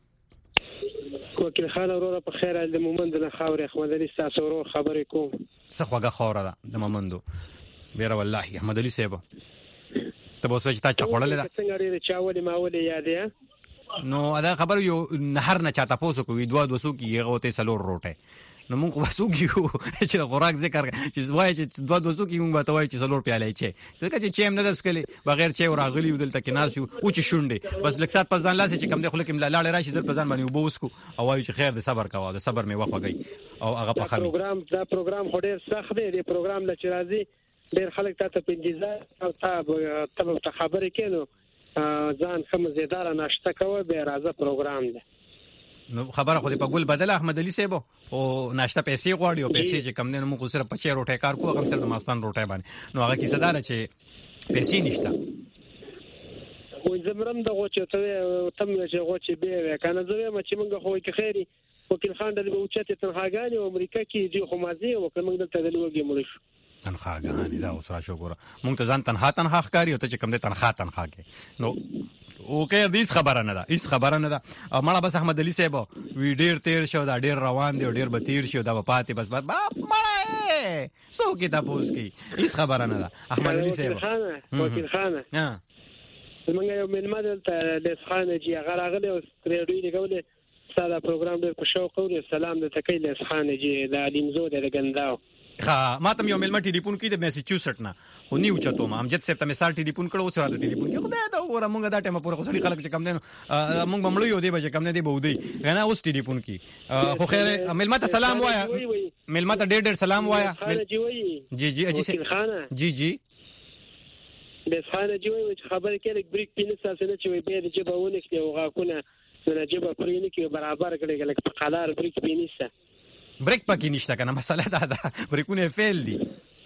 وکیل خان وروره په خیر د مومند نه خاورې احمد علي تاسو ورو خبرې کوم څه خوګه خوره ده د مومندو بیره والله احمد علي صاحب ته به سوچ تاسو خړلې ده څنګه لري چاولې ماولې یادې نو دا خبر یو نهر نه چاته پوسو کوي دوه دوسو کې هغه ته سلور روټه نو موږ وسو کیو چې خوراک ذکر چې وای چې دوه دوسو کې موږ به وای چې سلور پیاله چي ځکه چې چیم نه دسکلي بغیر چي راغلی ودلته کې ناس او چې شونډې بس لکسات په ځان لاسه چې کم دی خلک لاله راشي در په ځان باندې وبوسکو او وای چې خیر د صبر کاوه د صبر می وخوږي او هغه په خمي دا پروګرام هډیر سخت دی د پروګرام ل چرازي ډیر خلک ته په انتظار او ته خبرې کینو ځان کوم زیدار ناشته کوي به راځه پروګرام دی نو خبره خو دې په ګل بدل احمد علي صاحب او ناشته پیسې غواړي او پیسې چې کم نه موږ سره 50 روټه کار کوو هغه سره د ماستان روټه باندې نو هغه کیسه دار چې پیسې نشته خو زمرم د غوچه ته تم چې غوچه به کنه زه ما چې موږ خو کې خیری وکیل خان د اوچته تنخواګانی او امریکا کې دی خو مازی او کوم دلته د لوګي مړ شو تنخواګانی دا اوس را شو ګوره موږ ته ځان تنخوا ښکاری او ته چې کم دې تنخوا کې نو اوکې دې خبره نه ده هیڅ خبره نه ده مړه بس احمد علي صاحب وی ډیر تیر شو دا ډیر روان دی ډیر به تیر شو دا پاتې بس مړه سو کې تاسو کې هیڅ خبره نه ده احمد علي صاحب وکیل خان زمونږ یو ملمد ته د خان جی غراغله او ریډیو دی کوله ساده پروګرام ډیر په شوق او سلام د تکیل خان جی د علیم زو د ګنداو ها ما ته یو ملما ټلیفون کې د میساچوسټ نه خو نیو چتو ما امجد صاحب ته مثال ټلیفون کړو سره ته ټلیفون کې خدای ته وره مونږ دا ټیم پورې خسړي خلک چې کم دین مونږ بمړو یو دی بچ کم نه دی بودی غنا اوس ټلیفون کې خو خیر ملما ته سلام وایا ملما ته ډېر سلام وایا جی جی جی جی بس خانه جوي خبر کې بریک پینې ساسنه چې وي به چې باونه کې او غاکونه نجيبه پرېنه کې برابر کړي لکه په قلار بریک پینې بریک پکې نشته کنه مسله دا بریکونه فیل دي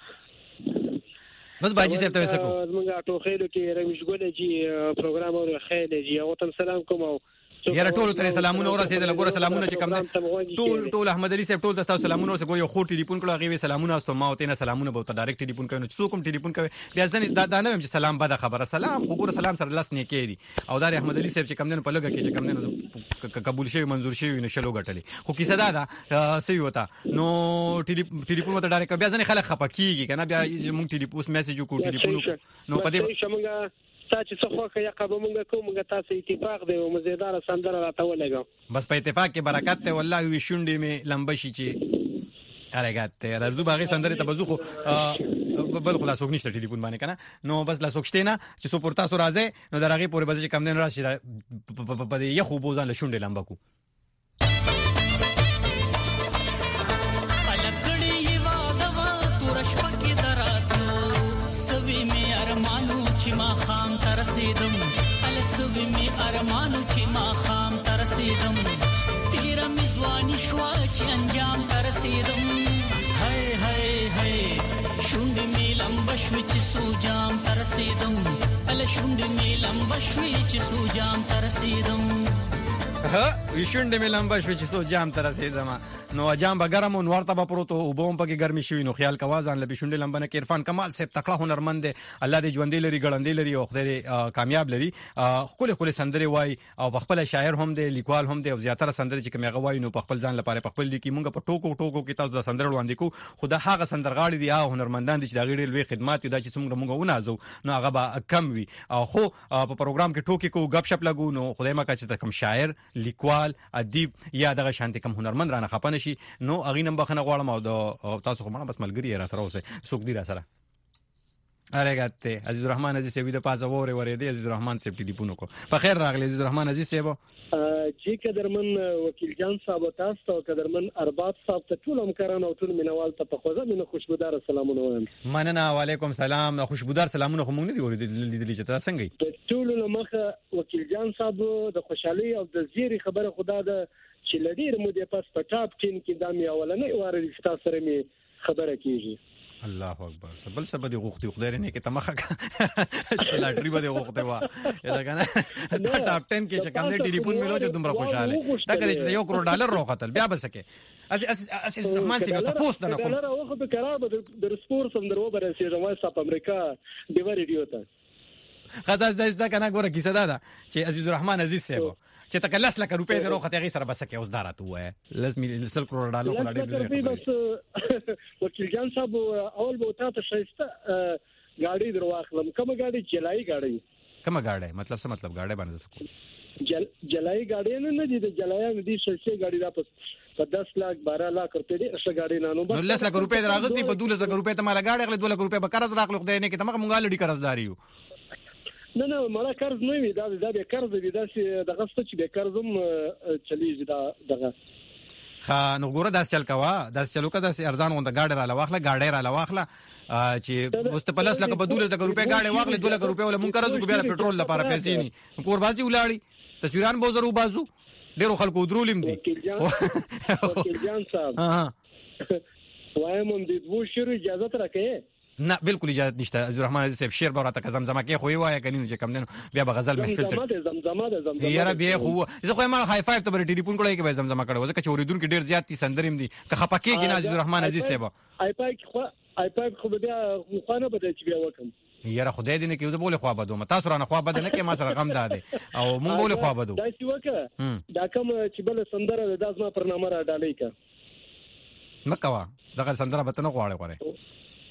بس باجی صاحب ته وسکو موږ ټوخېلو کې رمیش ګل جی پروګرام اور خیل جی او تم سلام کوم او یاره ټول ته سلامونه ورسېدل ګوره سلامونه چې کم ده ټول احمد علي صاحب ټول تاسو سلامونه ورسې ګوره یو خو ټلیفون کړو هغه سلامونه استو ما او ته سلامونه به ته ډایرکټ ټلیفون کوي نو څوک هم ټلیفون کوي بیا ځنه دا نه چې سلام بده خبره سلام وګوره سلام سره لاس نه کېدی او دا احمد علي صاحب چې کم نه په لګه کې چې کم نه قبول شوی منزور شوی نو شلو غټلې خو کیسه دا سوي وتا نو ټلیفون وته ډایرکټ بیا ځنه خلک خپکیږي کنه بیا موږ ټلیفون میسج کو ټلیفون نو پدې چې څه خوخه یا قبه مونږ کوم مونږ تاسو اتفاق دی او مزیدار سندره راته ولګو بس په اتفاق کې برکت ته والله وی شونډې می لمبشي چې ارګات ته راځو باغی سندره ته بزو خو بل خلاصوک نشته ټلیفون باندې کنه نو بس لا سوکشته نه چې سو پورتا سو راځي نو درغه پورې بس چې کم نه راشي په یو خو بوزان له شونډې لمبکو چې ما خام ترسیدم السوي می ارمانو چې ما خام ترسیدم تیرا مزوانی شوا چې انجام ترسیدم هاي هاي هاي شوند می لمبشوي چې سوجام ترسیدم شوند می لمبشوي چې سوجام ترسیدم وی شونډې مې لمبه شوې چې سو جام ته رسېدم نو جام به ګرم او ورته به پروت او بوم پکې ګرمي شوی نو خیال کوا ځان لبي شونډې لمبه نه کې عرفان کمال صاحب تکړه هنرمند دی الله دې ژوندې لري ګړندې لري او خدای کامیاب لري خپل سندري وای او خپل شاعر هم دی لیکوال هم دی او زیاتره سندري چې کوم هغه وای نو خپل ځان لپاره خپل لیکي مونږ په ټوکو کې تاسو د سندر وړاندې کو خدا هغه سندرغاړي دی او هنرمندان دي چې د غړي لوی خدمات دا چې څنګه مونږ ونازو نو هغه به کم وي خو په پروګرام کې ټوکي کو غب شپ لګو نو خدای ما کا چې کوم شاعر لیکوال ادیب یا دغه شانتي کوم هنرمند رانه خپنه شي نو اغینم بخنه غواړم او تاسو خو مړه بس ملګری را سره اوسه سوق دی را سره ارګاته عزیز الرحمن عزیز سیوی د پازه وره دی عزیز الرحمن سیب ټلیفون کو په خیر راغلی عزیز الرحمن عزیز سیب چې قدرمن وکیل جان صاحب تاسو او قدرمن ارباب صاحب ته ټول همکاران او ټول مینوال ته په خوځه مینه خوشبودار سلامونه وایم مننه وعلیکم سلام خوشبودار سلامونه خو مونږ نه دی ورېدل چې تاسو څنګه ټول مخه وکیل جان صاحب د خوشحالي او د زیری خبره خدا د چې لډیر مودې پس په ټاپ کې د می اولنې واره د تاسو سره می خبره کیږي الله اکبر سبل سبد غوختي خدای نه کې تمخه چې لاټري بده غوخته وا دا کنه ټاپ 10 کې چې کوم دې ټلیفون ملو چې تمره خوشاله دا کړي $1 کروڑ روخته بیا بسکه اس رحمان سی ته پوسټ نه کوم دا وخت د قرار د سپور سم درو برسي د وایس اپ امریکا دی ریډیو ته خدای دا کنه ګوره کیسه دا چې عزیز الرحمن عزیز سیبو چې تکلس لک روپې درو خته غي سره بسکه اوس دارات وای لازم $1 کروڑ کولا ډېر بس وکیل جان صاحب اول به تاسو شایسته ګاډي درواخلم کومه ګاډي چلای ګاډي کومه ګاډي مطلب څه مطلب ګاډي باندې سکو جلای ګاډي نه دي د جلای دي شایسته ګاډي دا په 10 لک 12 لک روپې دي څه ګاډي نه نو بس 10 لک روپې دراغتي په 12 لک روپې ته مال ګاډي غل 2 لک روپې به قرض راخلو خدای نه کې تمغه مونږه لډي قرضداري یو نه مړه قرض نه وي دا به قرض دي دا چې دغه ست چې به قرضم چلیږي دا دغه نو ګوره داس چل کوا داس چلو کا داس ارزان غونډه گاډي را لواخله گاډي را لواخله چې مستقبلس لکه په 12 روپے گاډي واخله 2 روپے ولا مونږ قرض کو بیا پټرول لپاره پیسې ني قربازي ولاړی تصویران بو زرو بازو ډیرو خلکو درولم دي وکیل جان صاحب وایم د دوه شروع اجازه راکې نه بالکل اجازه نشته عزیز الرحمن عزیز صاحب شعر براته که زمزمه کې خو وایي کني چې کم دنو بیا به غزل محفل ته زمزمه یاره بیا خو زه خو ما هاي فایو ته بر ټلیفون کړی کې به زمزمه کړو ځکه چې اوریدونکو ډیر زیات دي سندریم دي که خپکیږي نه عزیز الرحمن عزیز صاحب آی پاک خو بیا مخانه بده چې بیا وکم یاره خدای دې نه کې زه بوله خو بده تاسو رانه خو بده نه کې ما سره غم داده او مونږ بوله خو بده دا چې وکه دا کوم چې بل سندره د داسما پر نامه را ډالې کا مکوا دغه سندره به ته نه غواړې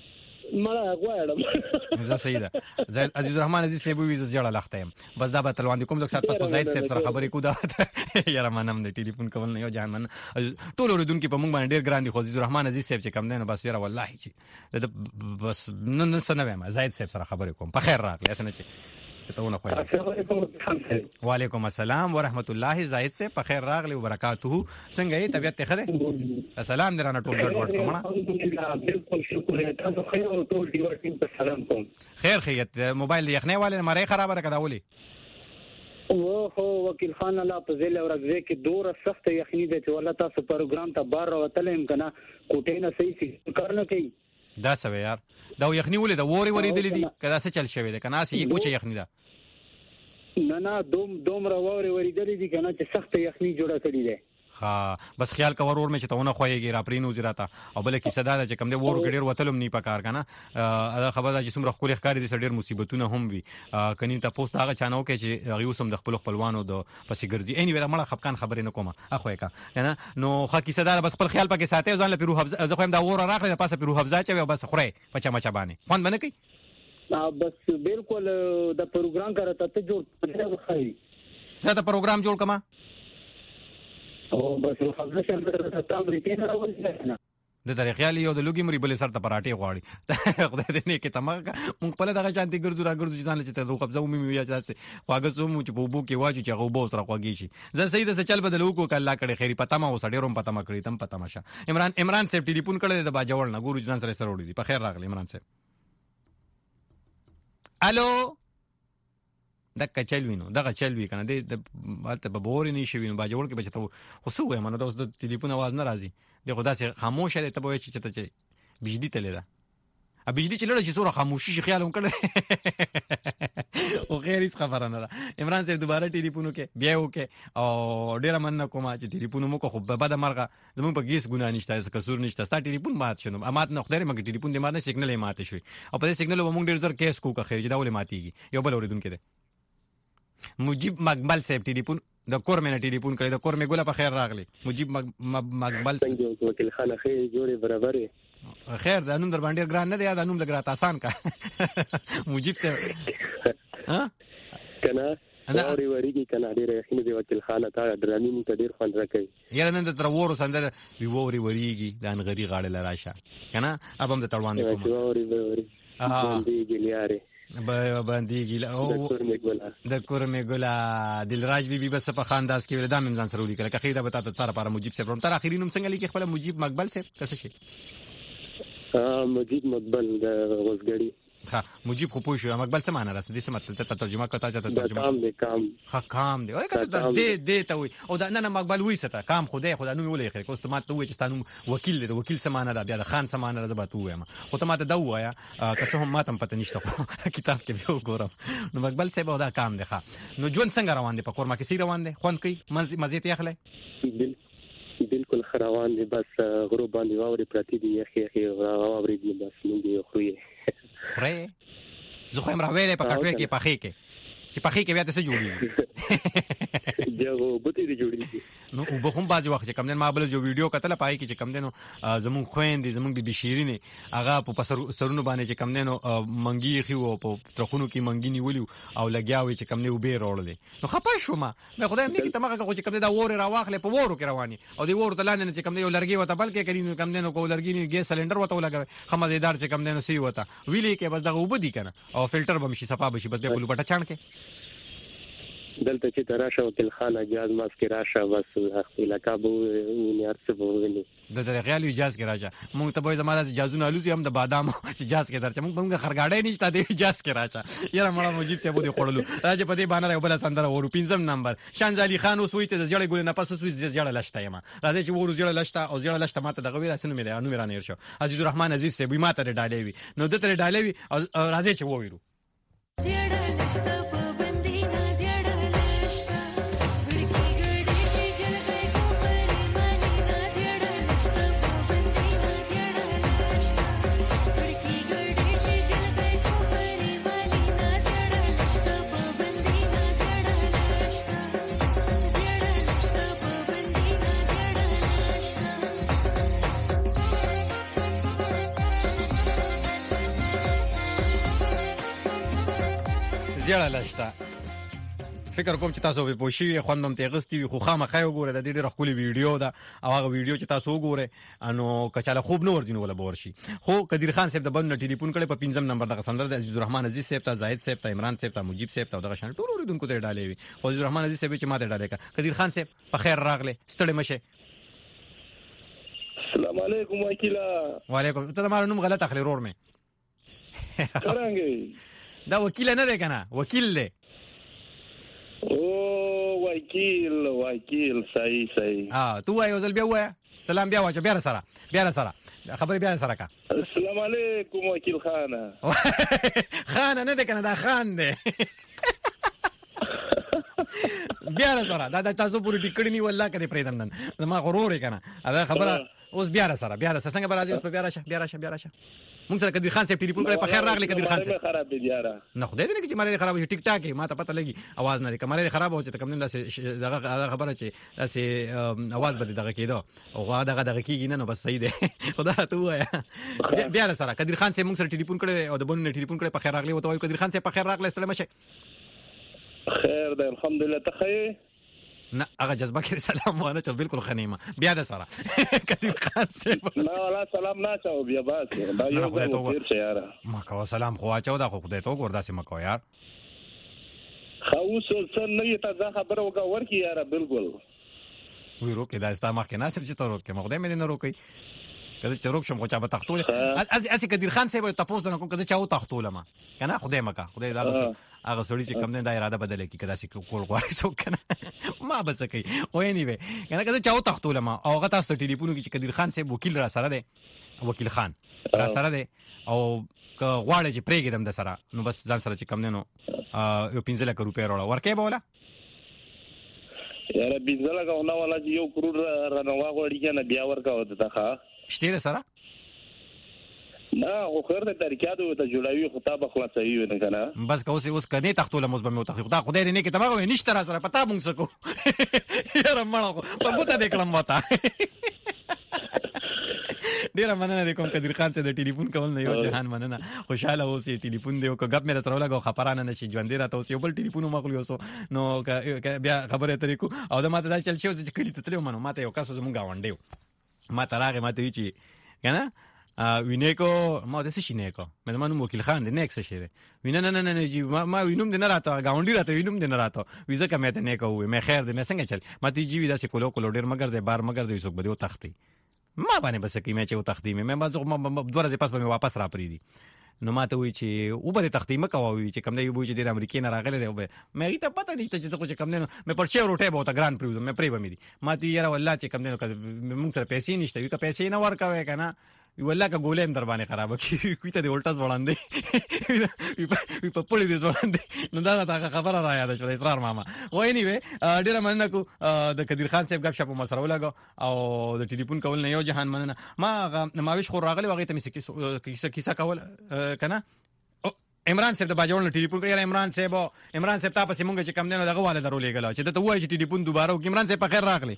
مړه غواړم زه صحیح ده زید عزیز الرحمن عزیز صاحب وی زه جړه لخته يم بس دا به تلوان کوم د سات پس زید صاحب سره خبرې کو دا یاره منم د ټلیفون کول نه یو جان من ټول اوریدونکو په مونږ باندې ډیر ګران دي خو عزیز الرحمن عزیز صاحب چې کم نه بس یاره والله چې بس نن سنوم زید صاحب سره خبرې کوم په خیر راغلی اسنه چې ته ونه خوای وعلیکم السلام ورحمت الله زاهد سے په خیر راغلی و برکاته څنګه یې طبيعت ته خره السلام درانه ټول ګډ کومه بالکل شکر تاسو خیر او ټول ډیور ټیم ته سلام کوم خیر خیت موبایل یخنه والے مړی خراب راکداولي هو وکیل خان الله په ځل ورغه کې دوره سخت یخنی ده چې والله تاسو پروګرام ته بار راوتلم کنه کوټې نه صحیح کار نه کوي دا سوي یار دا یخنی ولې دا وری دي کدا څه چل شوی ده کنه اسی یو چې یخنی ده نه دوم را وری دي کنه چې سخت یخنی جوړه کړی ده ها بس خیال کا ورور مې چې ته ونه خوېږي را پرینو زراته او بل کې صدا ده چې کم دې ور ګډیر وتلم نه پکار کنه دا خبره ده چې څومره خپل ښکاری دي ډېر مصیبتونه هم وي کني ته پوسټ هغه چانو کې چې هغه وسم د خپلوانو د پسې ګرځي اني ودا مړه خپکان خبرې نه کومه اخو کا کنه نو خا کې صدا بس خپل خیال پکې ساتي ځان له پیرو حفظ زه خو هم دا ور راغله د پاسه پیرو حفظ چوي بس خوري پچا مچا باندې خوان باندې کوي بس بالکل د پروګرام کرته ته جوړ خای زه دا پروګرام جوړ کما او بس خو څه څه تاسو ریټین راوځي د طریقې یو د لوګي مری بل سر ته پراټي غواړي خدای دې نه کې تمغه مونږ په لږه شانتي ګرځو چې ځان چې ته روخ قبضه مې ویا چې خواږه سوم چې په بو کې واجو چې غوبو سره خواږي شي زه صحیح د چل بدلو کو کله کړي خیری پتا ما وسړي روم پتا ما کړی تم پتا ما شه عمران صاحب ټلیفون کړی د باجوړ نه ګورو ځان سره وړي دي په خیر راغلی عمران صاحب الو دغه چلوي کنه د مالته به بوري نه شي ویني باجوړ کې بچته خو سو یم نو د ټلیفون आवाज نه راځي دغه داسې خاموش دی ته به چې بجلی تللی ده ا بجلی چې لړ چې سوره خاموشي شي خیال هم کړی او غیر هیڅ خبره نه ده عمران صاحب دوباره ټلیفون کې بیا وکي او ډیر من کوم چې ټلیفون مو کو خو به بعد مرغه زمون په گیس ګنا نشته څه کسور نشته ستا ټلیفون مات شنو امات نه خدای مګ ټلیفون دې مات نه سیګنل یې مات شي او په دې سیګنل ومونږ ډیر زر کیس کو خیر چې دا ولې ماتيږي یو بل اوریدونکو ده مجيب مقبل صاحب ټلیفون د کور مې ټلیفون کړی د کور مې ګوله په خیر راغلی مجيب مقبل څنګه وکیل خان خیر جوړې برابرې خیر دا نوم در باندې ګران نه دی دا نوم لګرات آسان کا مجيب صاحب ها کنه انا اوري وريږي کنه ډېر یقین دی وکیل خان ته درامي مون ته ډېر خوند راکړي یاره نن تر ورو سندر وی ووري وريږي د انغري غاړه لراشه کنه ابم د تړوان دی کوم ووري باندې ګلیاره باندې ګیلا او د کورمه ګلا دلراج بیبي بس په خانداس کې ولدا مم ځان سره ولیکل که خیره بتا ته تر لپاره مجيب صاحب تر اخري نوم څنګه لیکي خپل مجيب مقبل صاحب څه شي مجيب مقبل د غوسګړي ها مجيب خو پوښ مقبل څه معنی راځي څه مطلب ته ترجمه کوي ته ترجمه کام دی او کته دې ته وي او دا نه مقبل وي ست کام خدای نو ولې خیر کوست ما ته وي چې ستاسو وکیل دی وکیل څه معنی دا بیا د خان څه معنی راځي به تو وایم خو ته ما ته دا وایا که څه هم ما ته پته نشته کتاب کې به وګورم نو مقبل صاحب دا کام دی ښا نو جون څنګه روان دی په کورما کې سي روان دی خوند کوي مزه ته اخلي بالکل خروان دي بس غروب باندې واوري پرتی دي یخي واوري دي بس موږ خو زه خو هم راوېلې په کټوي کې پخې کې چې پخې کې بیا څه جوړي جو بوتي دي جوړي نو وب هم باز وخت کم نه ما بل جو ویډیو کتل پای کې چې کم دینو زمون خويندې زمون بي شيرينه هغه په سرونو باندې چې کم دینو منګي خو په ترخونو کې منګي نیولیو او لګیاوي چې کم نه وبې وروړل نو خپای شو ما خدای مې کې تمغه چې کم دا وره راواخلې په ورو کې رواني او دی ورو تلاندې چې کم دی لرګي وته بلکې کړي کم دینو کو لرګي نه ګیس سلندر وته لګوي خمدیدار چې کم دینو سی وته ویلې کې بس دغه وبدي کنه او فلټر بمشي صفا بشي بس به بلوټه چان کې دلته چې تراشه وکیل خان اجازه ماس کې راشه بس خپل لقب ونیار څه وونی د غیال اجازه کې راشه مونږ ته به زماده اجازه نه لوزي هم د بادام اجازه کې درچ مونږ خرګاډې نشته د اجازه کې راشه یاره مړه مجيب څه بده خړلو راځي په دې باندې یو بل سندره ورو پینځم نمبر شانزالي خان اوس وایته د جړې ګول نه پس اوس جړې لشته یم راځي چې ورو جړې لشته او جړې لشته ماته دغه ویل اسنه مې انو ورانه شو عزیز الرحمن عزیز سه به ماته ډالې وی نو د تر ډالې وی راځي چې وویرو جړې لشته زیړه لشته فکر کوم چې تاسو به پوښي خوندم ته غستی خو خامخا وګوره د دې ډېر خولي ویډیو ده او هغه ویډیو چې تاسو وګوره انو کچاله خوب نو ورځینو ولا بورشي خو قدیر خان صاحب د بند ټلیفون کړي په 5 نمبر دغه سندر د عزیز الرحمن عزیز صاحب ته زاهد صاحب ته عمران صاحب ته مجيب صاحب ته دغه شان ټول اوریدونکو ته ډالې وي خو عزیز الرحمن عزیز صاحب چې ماته ډالې کا قدیر خان صاحب په خیر راغله ستړي مشه السلام علیکم وکیل وعلیکم ته ما نوم غلط اخلي رور مې څنګه دا وکیل نه دی کنه وکیل دی او وکیل صحیح تو وایو ځل بیا وای سلام بیا واچو بیا سره خبرې بیا سره کا السلام علیکم وکیل خان نه ده کنه دا خان دی بیا سره دا تاسو پوری ټیکړی نی والله کده پریدم نن ما غرور کنه دا خبره اوس بیا سره څنګه برازي اوس په بیا راشه مونږ سره قدیر خان صاحب ټلیفون کړي په خیر راغلی قدیر خان صاحب خراب دي یاره نه خدای دې نه چې ماره خراب شي ټیک ټاک ما ته پته لګي आवाज نه لري کمره خراب او چې کوم نه دغه خبره چې داسې आवाज بده دغه کېدو او دغه کېږي نه بس صحیح ده خدا ته وایا بیا سره قدیر خان صاحب مونږ سره ټلیفون کړي او د بونې ټلیفون کړي په خیر راغلی او ته قدیر خان صاحب په خیر راغلی ستړي مشه خیر ده الحمدلله ته خیر نه هغه جذبه کې سلام وانه چې بالکل خنیمه بیا د سره قدیر خان صاحب نه ولا سلام نه چاو بیا بس دا یو ځای تیر شه یاره ما کو سلام خو اچو دا خو خدای ته ګوردا سي مکو یار خو سن نه ته ځه خبره وکا ورکی یاره بالکل وی روکه دا استا مخ کې ناصر چې ته روکه مخ دې مې نه روکي کله چې روک شم خو چا به تختول اسی قدیر خان صاحب تاسو نه کوم کله چا و تختول ما کنه خدای مکا خدای دا هغه سړی چې کم نه دا اراده بدله کی کدا چې کول غواړي سو کنه ما بس کوي او اني وي کنه کله چا و تختول ما او هغه تاسو ټلیفون کې چې قدیر خان صاحب وکیل را سره دی وکیل خان را سره دی او غواړي چې پریګدم د سره نو بس ځان سره چې کم نه نو یو 15 لک روپیا وروړه ورکه بوله یاره 15 لک او نه ولا یو کرور رنوا غوړي کنه بیا ورکا وته ښه شته سره نه خو خیر د طریقادو ته جوړاوي خطاب خلاصوي نه کنه بس اوس کني تختول مزبه مو تخ خدای دې نه کې تمغه نشته را سره پتا مونږ سکو یاره مړو په بوته دکړم وتا ډیر مننه د کوم قدیر خان څخه د ټلیفون کول نه یو جهان مننه خوشاله اوسې ټلیفون دی او غب مې سره لګو خبرانه نشي ژوند راته اوس یو بل ټلیفون مخلو اوس نو بیا خبره طریقو او د ماته دا چل شو چې کلی ته تلو منو ماته یو کس زمونږ غونډیو ما تراغه ماته وی چې کنه وینیکو ما د څه شي نیکو مې د منو وکیل خان د نیکس شي نه جی ما وینم د نه راته غونډی راته وینم د نه راته ویزه کمه ته نیکو وې مې خیر دې مې څنګه چل ما ته جی وی دا چې کولو ډیر مگر دې بار مگر دې څوک بده او تختی ما باندې بس کې مې چې او تختی مې ما دوه ورځې پس به واپس را پری دي نو ماته وی چې او به تختی مکه وی چې کم نه یو چې د امریکای نه راغله دی مې ته پته نشته چې څه کم نه مې پرچې روټه به تا ګران پریو مې پری به مې دي ما ته یاره والله چې کم نه موږ سره پیسې نشته وی که پیسې نه ورکوي کنه والله کا ګولې در باندې خراب کی کوي ته د الټاس وړاندې په پړې دې وړاندې نو دا تا خبره را یاد شوه اسرار ماما و اني وي ډیر مننه کو د قدیر خان صاحب غب شپ مسره ولګو او د ټلیفون کول نه یو جهان مننه ما ویش خو راغلی وغه ته مې کیسه کول کنه عمران صاحب د باجوړ ټلیفون کوي عمران صاحب تاسو مونږ چې کم نه دغه والے درولې غلا چې ته وایي چې ټلیفون دوباره وکړي عمران صاحب په خیر راغلی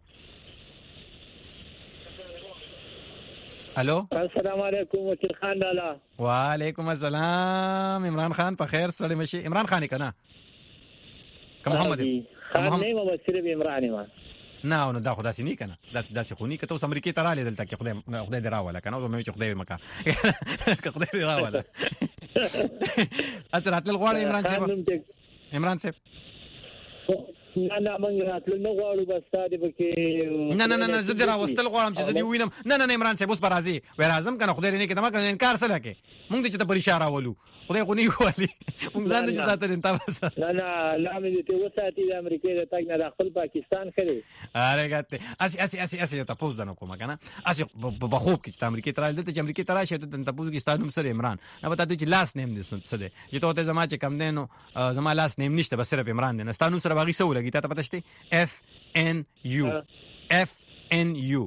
الو السلام علیکم وکیل خان لالا وعلیکم السلام عمران خان په خیر سره مشي عمران خان کنه کوم محمد خان نه مو صرف عمران ما نه نو دا خدا سي نه کنه دا سي خوني کته اوس امریکای ته رااله دلته کې خدای دراواله کنه او مې چې خدای مکا خدای دراواله اثر اتل غواړي عمران صاحب نه مونږ راتلو نه غواړو بس تاسو به کې نه زه درا واستل غواړم چې زه دی وینم نه عمران صاحب اوس پر راځي وای راځم کنه خدای نه کې تما کنه انکار سره کې مونږ چې ته پر اشاره ولو خدای خو نه وایي مونږ ځان نه ساتل انت بس نه مې ته وساتې د امریکای د تاګ نه خپل پاکستان خلې اره ګټه اسی ته پوز دنه کومه کنه اسی په خوب کې چې امریکای ترال دته چې امریکای ترال شه ته پوز کې ستانم سره عمران نه پتا ته چې لاس نیم دې څه دې چې ته زما چې کم دینو زما لاس نیم نشته بس صرف عمران دې نه ستانم سره باغی سو لګی ته پتا شته FNU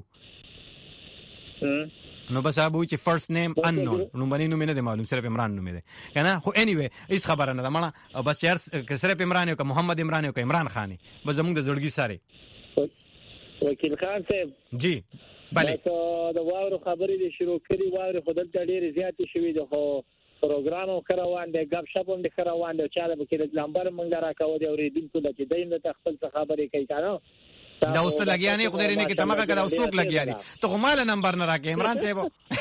نو بس ابو چې فرست نیم انون نو باندې نو مې نه معلوم صرف عمران نو مې ده کنه خو اني وي هیڅ خبره نه ده مړه بس یار صرف عمران یو که محمد عمران یو که عمران خان بس زموږ د زړګي سره وکیل خان صاحب جی بله دا واورو خبرې دي شروع کړي واورو خدای ته ډېر زیات شوی ده خو پروګرام هم روان دی غب شپ هم روان دی چاله به کې نمبر مونږ راکاو دی اوریدونکو د چې دیم د خپل خبرې کوي کنه دا اوس ته لګیا نه خدای نه کې تمګه کړه اوسوک لګیا دي ته خو مال نمبر نه راکې عمران صاحب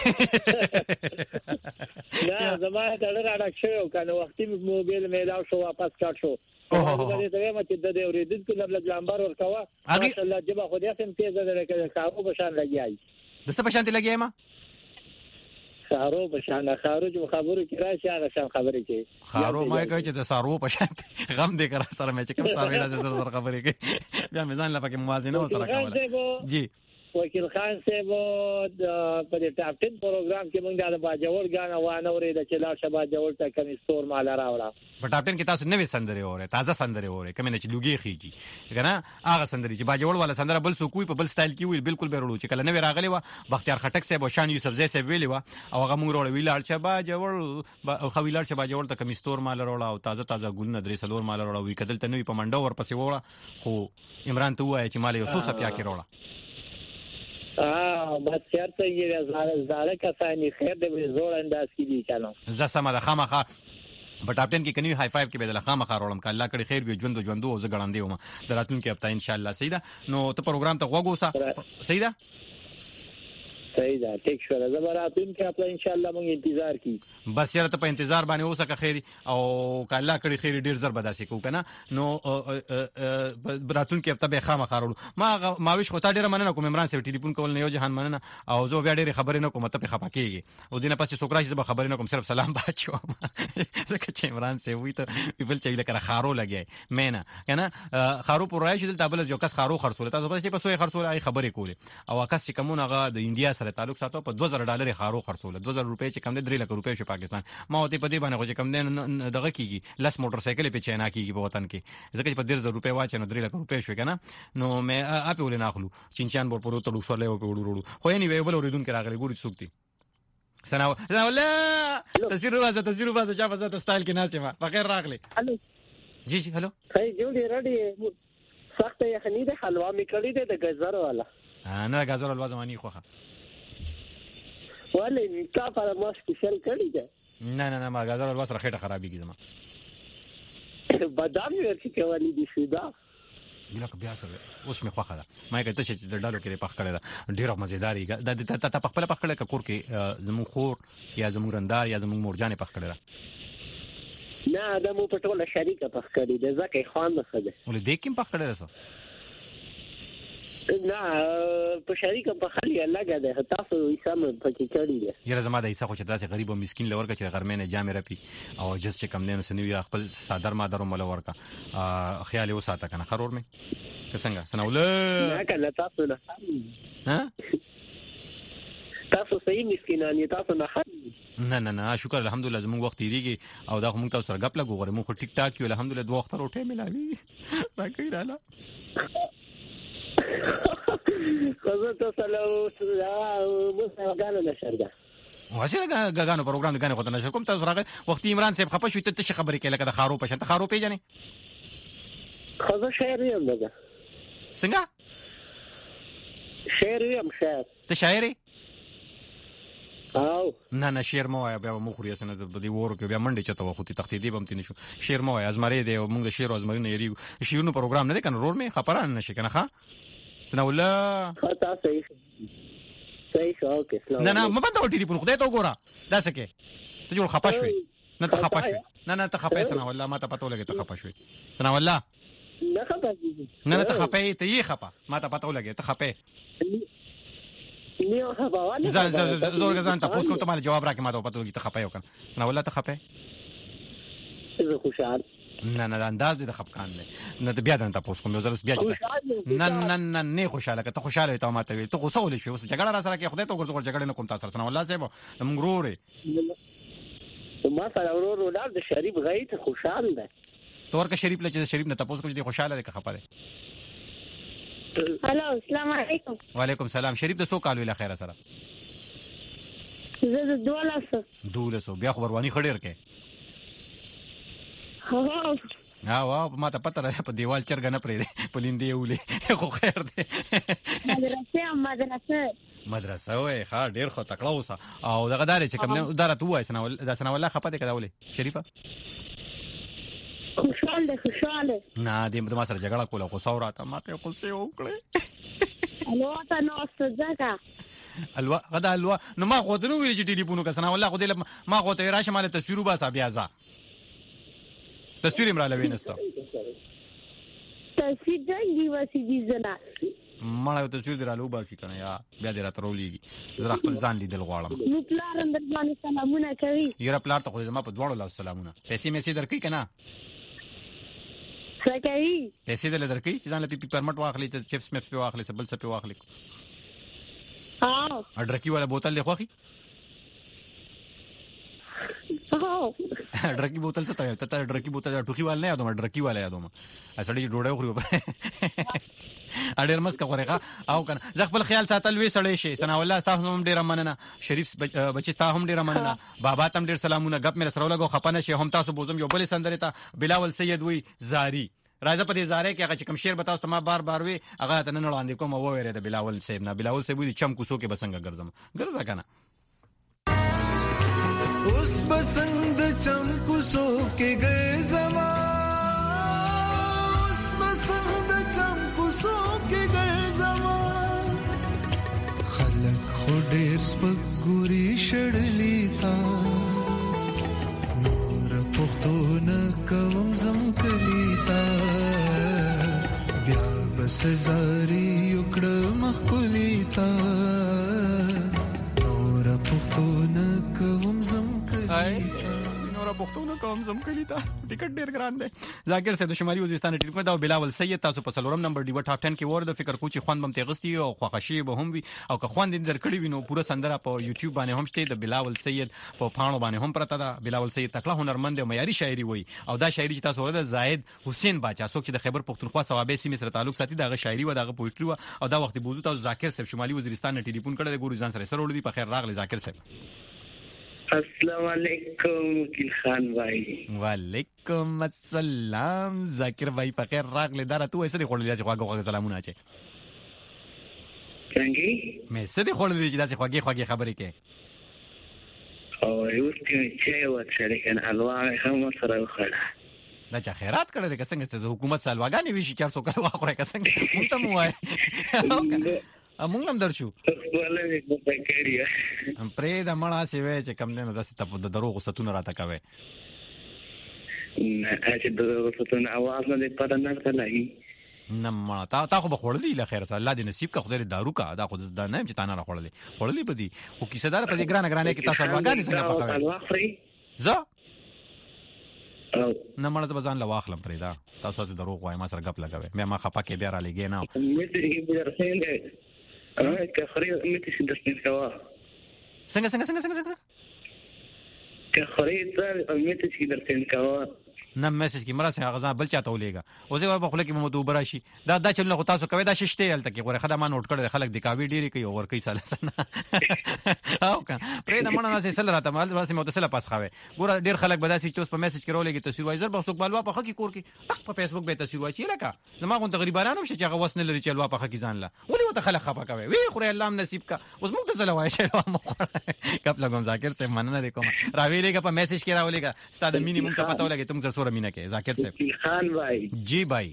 نه زما ته راډک شو کنه وختي موبایل مې لاو شو واپس کاټ شو دا دې مې چې د اوریدونکو نمبر ورکوا ماشاءالله جبا خو دې سم تیز ده کې کارو بشان لګیای د څه بشان لګیای ما خارو بشان خارو جو خبرو کې راشي هغه شان خبرې کوي خارو ما کوي چې د سارو بشان غم دې کرا سره مې چې کوم سارو نه سره خبرې کوي بیا مې ځان لپاره موازنه وسره کوله جی وکیل خان صاحب په دې ټاپ 10 پروګرام کې موږ د باجوړ غاڼه وانه ورې د چلا شبا جوړ ته کم ستور مال راوړه په ټاپ 10 کې تاسو نوې سندرې اورئ تازه سندرې اورئ کوم نه چې لوګي خيږي کنه هغه سندرې چې باجوړ والا سندره بل سو کوی په بل سټایل کې ویل بالکل به ورو چې کله نوې راغلی و بختیار خټک صاحب او شان یوسف زئی صاحب ویلی و او هغه موږ وروړ ویل چې باجوړ او خویلار چې باجوړ ته کم ستور مال راوړه او تازه ګل درې سلور مال راوړه وی کدل ته نوې په منډو ور پسې وړه خو عمران ته وایي چې مال یو سوسه پیا کې وړه بس چرته یې زاله کسانی خیر دې زوړ انداز کې دي کنه ز سم د خامخه په ټاپ 10 کې کني های فایو کې به د خامخه وړم ک الله کړي خیر به ژوندو او ز ګړاندې ومه دراتون کې هفته ان شاء الله سیدا نو ته پروګرام ته وګوسه سیدا ټیک شو زبراتون کې خپل ان شاء الله موږ انتظار کی بس یاره ته په انتظار باندې اوسه که خیر او ک الله کړي خیر ډیر زر بداسي کو کنه نو براتون کې هفته به خامخه وړو ما ویش خو تا ډیر مننه کوم عمران صاحب ټلیفون کول نه یو جهان مننه او زه بیا ډیر خبرې نه کوم ته په خپه کېږي او دینه پسې سوکرا چې به خبرې نه کوم صرف سلام بچو ځکه چې عمران صاحب وي ته پیپل چې لکه خارو لګي مینه کنه خارو پر راځي دلته بل یو کس خارو خرڅول تاسو پسې په سوې خرڅول ای خبرې کولې او کس چې کومه هغه د انډیا سره تعلق ساتو په $2000 خارو خرڅول 2000 روپے چې کم دي 3 لک روپے شو پاکستان ما وته په دې باندې خو چې کم دي دغه کیږي لس موټر سایکل په چینا کیږي په وطن کې ځکه چې په 10000 روپے واچ نو 3 لک روپے شو کنه نو مې اپ ولې ناخلو چینچان بور پروت لو سره او په وړو خو یې نیو بل اوریدون کې راغلي ګوري سوکتي سنا ولا تصویر واسه چا فزات سټایل کې ناسه ما بغیر راغلي الو جی هلو خی جوړې رډي سخت یخنی ده حلوا میکړې ده د غزر والا نه غزر حلوا زمانی خوخه ولې کا پر ماسک شل کړی ده نه ما غزر حلوا سره خېټه خرابېږي زما بادام ورته کولی دي شودا یلکه بیا سره اوس مې خوخه ده ما کته چې د ډالو کې پخ کړی ده ډیره مزیداری د ته پخپل پخ کړی کور کې زمو خور یا زمو رندار یا زمو مورجانې پخ کړی ده نه د مو په ټوله شریکه پخ کړی ده ځکه خان نه خده ولې دې کوم پخ کړی ده نه په شریکه په خالي لګا ده تاسو یې سم پکې کړی ده یره زما د ایسه خو چې داسې غریب او مسکین لورکه چې غرمې نه جامې رپی او جس چې کم نه سنوي خپل صادر مادر مل ورکا خیال یې وساته کنه خرور مې څنګه سناوله نه کنه تاسو نه ها تاسو صحیح مسکینان یې تاسو نه نه شکر الحمدلله زموږ وخت یریږي او دا موږ تاسو سره غپ لګو غره موږ ټیک ټاک یو الحمدلله دوه وخت روټه ملاوي راکې رااله خو تاسو له مسلمانانو نشرګه واسه غاغانو پروګرام غانو خو ته نشر کوم تاسو راغی وخت عمران صاحب خپه شو ته څه خبرې کوي لکه د خارو پښه ته خارو پیژنې خو زه شاعر یم دغه څنګه شاعر یم شاعر ته شاعر او نه شعر مو یا بیا مخ لري سند د دې ورو کې بیا منډه چته وختي تختیدی بم تینې شو شعر مو ازمرې دی او موږ شعر ازمرې نه یری شعرونو پروګرام نه دی کنه رور مې خبران نشي کنه ښا سنا ولا خطا صحیح اوکې نه ما بده ټلیفون خدای ته وګوره دا سکه ته جوړ خپه شوې نه ته خپه شوې نه ته خپه سنا ولا ما ته پته ولګي ته خپه شوې سنا ولا نه خپه نه ته خپه ته یې خپه ما ته پته ولګي ته خپه نیو خبره زور غزان تاسو کوم ته مال جواب راکې ما ته پته ولګي ته خپه یو کنه نه ولا ته خپه زه خوشحال نه انداز دې د خپکان نه بیا د تاسو کوم زرس بیا چې نه خوشاله که ته خوشاله ته ما ته وي ته غوسه ولې شو اوس جګړه را سره کې خدای ته ورته جګړه نه کوم تاسو سره والله صاحب موږ وروره ما سره ورور ولر د شریف غیت خوشاله ده تورکه شریف لچ شریف نه تاسو کوم دې خوشاله ده که خپه ده هلو السلام علیکم وعلیکم السلام شریف د سو کال ویله خیره سره زه د 1200 بیا خبروانی خډیر کې وا ما ته پته راځي په دیوال چرګ نه پرې په لیندې ولې خو خیر دی مدرسه وای ښه ډیر خو تکړه اوسه او دغه داري چې کوم نه دارت وای سنا والله خپته کړه ولې شریفه خوشاله نه دې ما سره جګړه کوله خو سوراته ماته قصه وکړه الو تا نو ستځه الوا غدا الوا نو ما خو دنو ویل چې ټلیفون وکړه والله خو دې ما خو ته راشه مال تصویر وباسه بیا ځه تصویر امرا لوینستا تصویر دی وسی دي زنا مړ تصویر درالو باسي کنه یا بیا دې راترولېږي زه خپل ځان لیدل غواړم نو پلار اندر باندې سلامونه کوي یره پلار ته خو زما په دواړو لاس سلامونه پیسې مې سي درکې کنه څه کوي پیسې دل درکې چې ځان له پی پرمټ واخلې چې چپس مپس په واخلې سبل څه په واخلې اډرکی والا بوتل له خوخي ډرکی بوتل څه ته ته ډرکی بوتل ټوخي وال نه یادوم ډرکی والا یادوم اسړی ډوډۍ خوري اډیر مسکه غوړېغه او کنه زه خپل خیال ساتل وې سړی شي سنا والله تاسو هم ډیر مننه شریف بچی تاسو هم ډیر مننه بابا تم ډیر سلامونه غپ مې سره لګو خپنه شي هم تاسو بوزم یو بل سندره ته بلاول سید وی زاری راځه په دې زاره کې هغه کوم شعر بتاوس ته ما بار بار وی هغه ته نه وړاندې کوم او وره د بلاول صاحب نه بلاول صاحب وی چم کوسو کې بسنګ ګرځم ګرځا کنه اوس بسنګ چم کوسو کې ګرځما اوس بسنګ چم کوسو کې ګرځما خلک خو ډېر سپک ګوري شړلی تا نور پختون کوم زم کلیتا بیا بس زاری وکړه مخکلیتا نور پختون کوم زم کلیتا نور پختون کوم زم کلیتا ټیکټ ډیر ګران دی ذاکر صاحب د شمالي وزیرستان ټلیفون دا بلاول سید تاسو په سلورم نمبر دی ټاپ 10 کې ورده فکر کوچی خوان بم تغستی او خوښشي به هم وي او که خوان دې درکړی وینو پوره سندره په یوټیوب باندې هم شته د بلاول سید په پاڼو باندې هم پرته ده بلاول سید تکړه هنرمند او معیاري شاعري وای او دا شاعري چې تاسو ورده زاید حسین باچا څوک چې د خیبر پختونخوا صوابې سیمې سره تعلق ساتي دغه شاعري و دغه پوئټري او دا وخت بوزو تاسو ذاکر صاحب شمالي وزیرستان ټلیفون کړه د ګورو ځان سره وړي په خیر راغلی ذاکر صاحب السلام علیکم وکیل خان بھائی وعلیکم السلام ذاکر بھائی په خیر راغلی دا ته ایسه دی خورلې چې خواږه سلامونه اچي څنګه مې څه دی خورلې چې داسې خواږه خبرې کې او یو چې وڅره کنه الوا هم سره وخړه دا چې خیرات کړل که څنګه چې حکومت سالواګانې ویشي 400 کال واخره که څنګه مونږ ته مو وای امون هم درشو ولې په کېریه پرې د مړه سی وای چې کم نه داسې ته د دروغ ستونه راته کوي نه چې د دروغ ستونه आवाज نه پته نه کړلای نه ما تا خو بخورلې له خیر سره الله دې نصیب کا خدای دارو کا دا خو دا نه چې تانه راخورلې بدی خو کیسه دار په دې ګرانه کې تاسو واګانې څنګه پخوي زه نه مړه ته ځان لا واخلم پرې دا تاسو ته دروغ وای ما سره غپ لګوي مې ما خپه کې بیا را لګې نه که خرید میتونی درستین کوا څنګه که خرید میتونی درستین کوا نه میسج کې مرسته غزا بل چاته ولېګا اوسه ور په خله کې مو دوبره شي دا چلنه خو تاسو کوي دا ششته هلته کې غوړه خدای ما نوٹ کړل خلک د کاوی ډیری کوي اور کوي ساله سن او کنه پرې د مونږ نه سره راته مال واسه متصله پاس خاوي ګوره ډیر خلک به داسې توس په میسج کې رولېږي تصویر وایزر په څوک بالوا په خکې کور کې په فیسبوک به تصویر وایي لکه زما غون تقریبا نه مشه چې هغه وسنه لري چې الوا په خکې ځان لا ولې وته خلک خپه کوي وی خو الله نصیب کا اوس موږ ته سلام وایي چې مو کپ لګوم ذاکر سے مننه د کوم راویلېګه په میسج کې راولېګه ستاسو مینیمم ته پته ولګي تم سره مینه کې ذاکر خان بھائی جی بھائی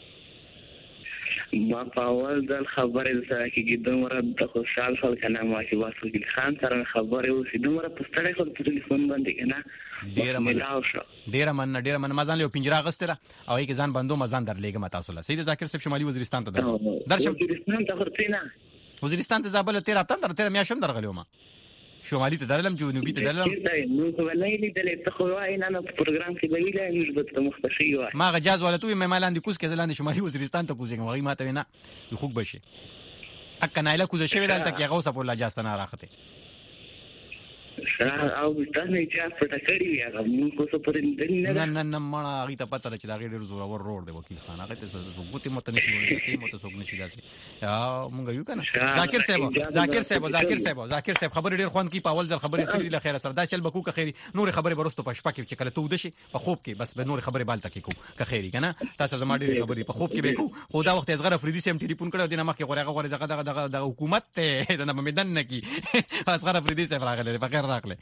ما پاول دل خبره سره کې دومره د خوشحال خلک نه ما چې واسو کې خان سره خبره اوسې دومره پستړې خو په ټلیفون باندې کنه ډیر من مازان له پنجره غستره او یې ځان بندو مازان درلېګم تاسو له سید ذاکر صاحب شمالي وزیرستان ته درشم وزیرستان ته ورتینه وزیرستان ته زابل 13 میاشم درغلیو ما شمالي ته درلم جنوبي ته درلم نو خو نه لیدلې ته خو وای نه په پروګرام کې ویلې نسبت مختصي وای ما غجاز ولته مې مالاندې کوس کې زلاندې شمالي وزیرستان ته کوزګم وای ماته نه خوب بشي اک نه له کوزه شوی دلته کې غوسه په لا جاست نه راخته او تاسو نه چې پټه کړی وي هغه موږ کو څه پرې نه مړه هغه ته پته چې دا ډېر زورور روډ دی وکیل خان هغه ته څه مت نشي ولې ته مت څوک نشي داسې مونږ یو کنه ذاکر صاحب خبرې ډېر خوان کی پاول ځل خبرې ترې له خیره سره دا چل بکو که خیری نور خبرې برستو په شپه کې چې کله ته ودشي په خوب کې بس به نور خبرې بالته کې کو که خیری کنه تاسو زما ډېر خبرې په خوب کې به کو خو دا وخت اصغر افریدي سم ټلیفون کړو دینه مخکې غوړه دغه حکومت ته د مدن نه کی اصغر افریدي سره راغله په خیر راغله.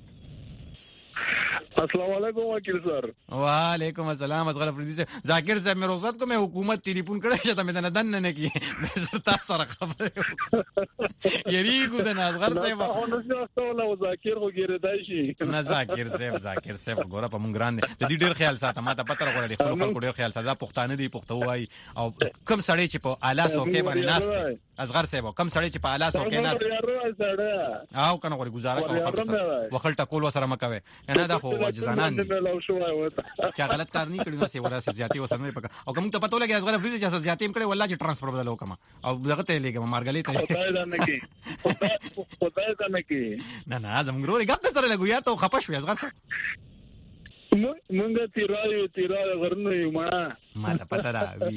السلام علیکم وکیل سر. وعلیکم السلام اصغر افریدی سے ذاکر صاحب میں روزت کو میں حکومت ٹیلیفون کرے چتا میں دن نے کی میں تا سره خبر یری کو د اصغر صاحب نو ذاکر کو ګره دایشي نه ذاکر صاحب ګوره په مونږ ګران دي د دې ډیر خیال ساته ما ته پته راغله خپل خلکو ډیر خیال ساته پښتانه دي پښتو وای او کم سړی چې په اعلی سوکې باندې ناس اصغر صاحب کم سړی چې په اعلی سوکې ناس او کنه غوړي گزاره کوي وخل ټکول وسره مکوي نه دا خو وجدانان چې غلط کار نه کړی نو سی ورا زیاتی وسره نه پکا او کوم ته پته لګي اصغر افریدي چې زیاتی کړي والله چې ترانسفر بدل وکما او دغه ته لګم مارګلې ته خدای ته نه کی نه زموږ ورو غب ته سره لګو یار ته خپش وي اصغر صاحب مونږ تیرای غرنه یو ما ته پته را وی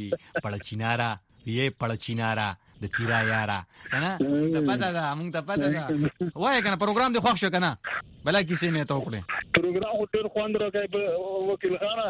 پړچینارا د تیرا یارا کنه ته پته ده مونږ ته پته ده وای کنه پروګرام دی خوښ شو کنه بلا کیسه مې ته وکړه پروګرام ډېر خوند راکای وکیل خانه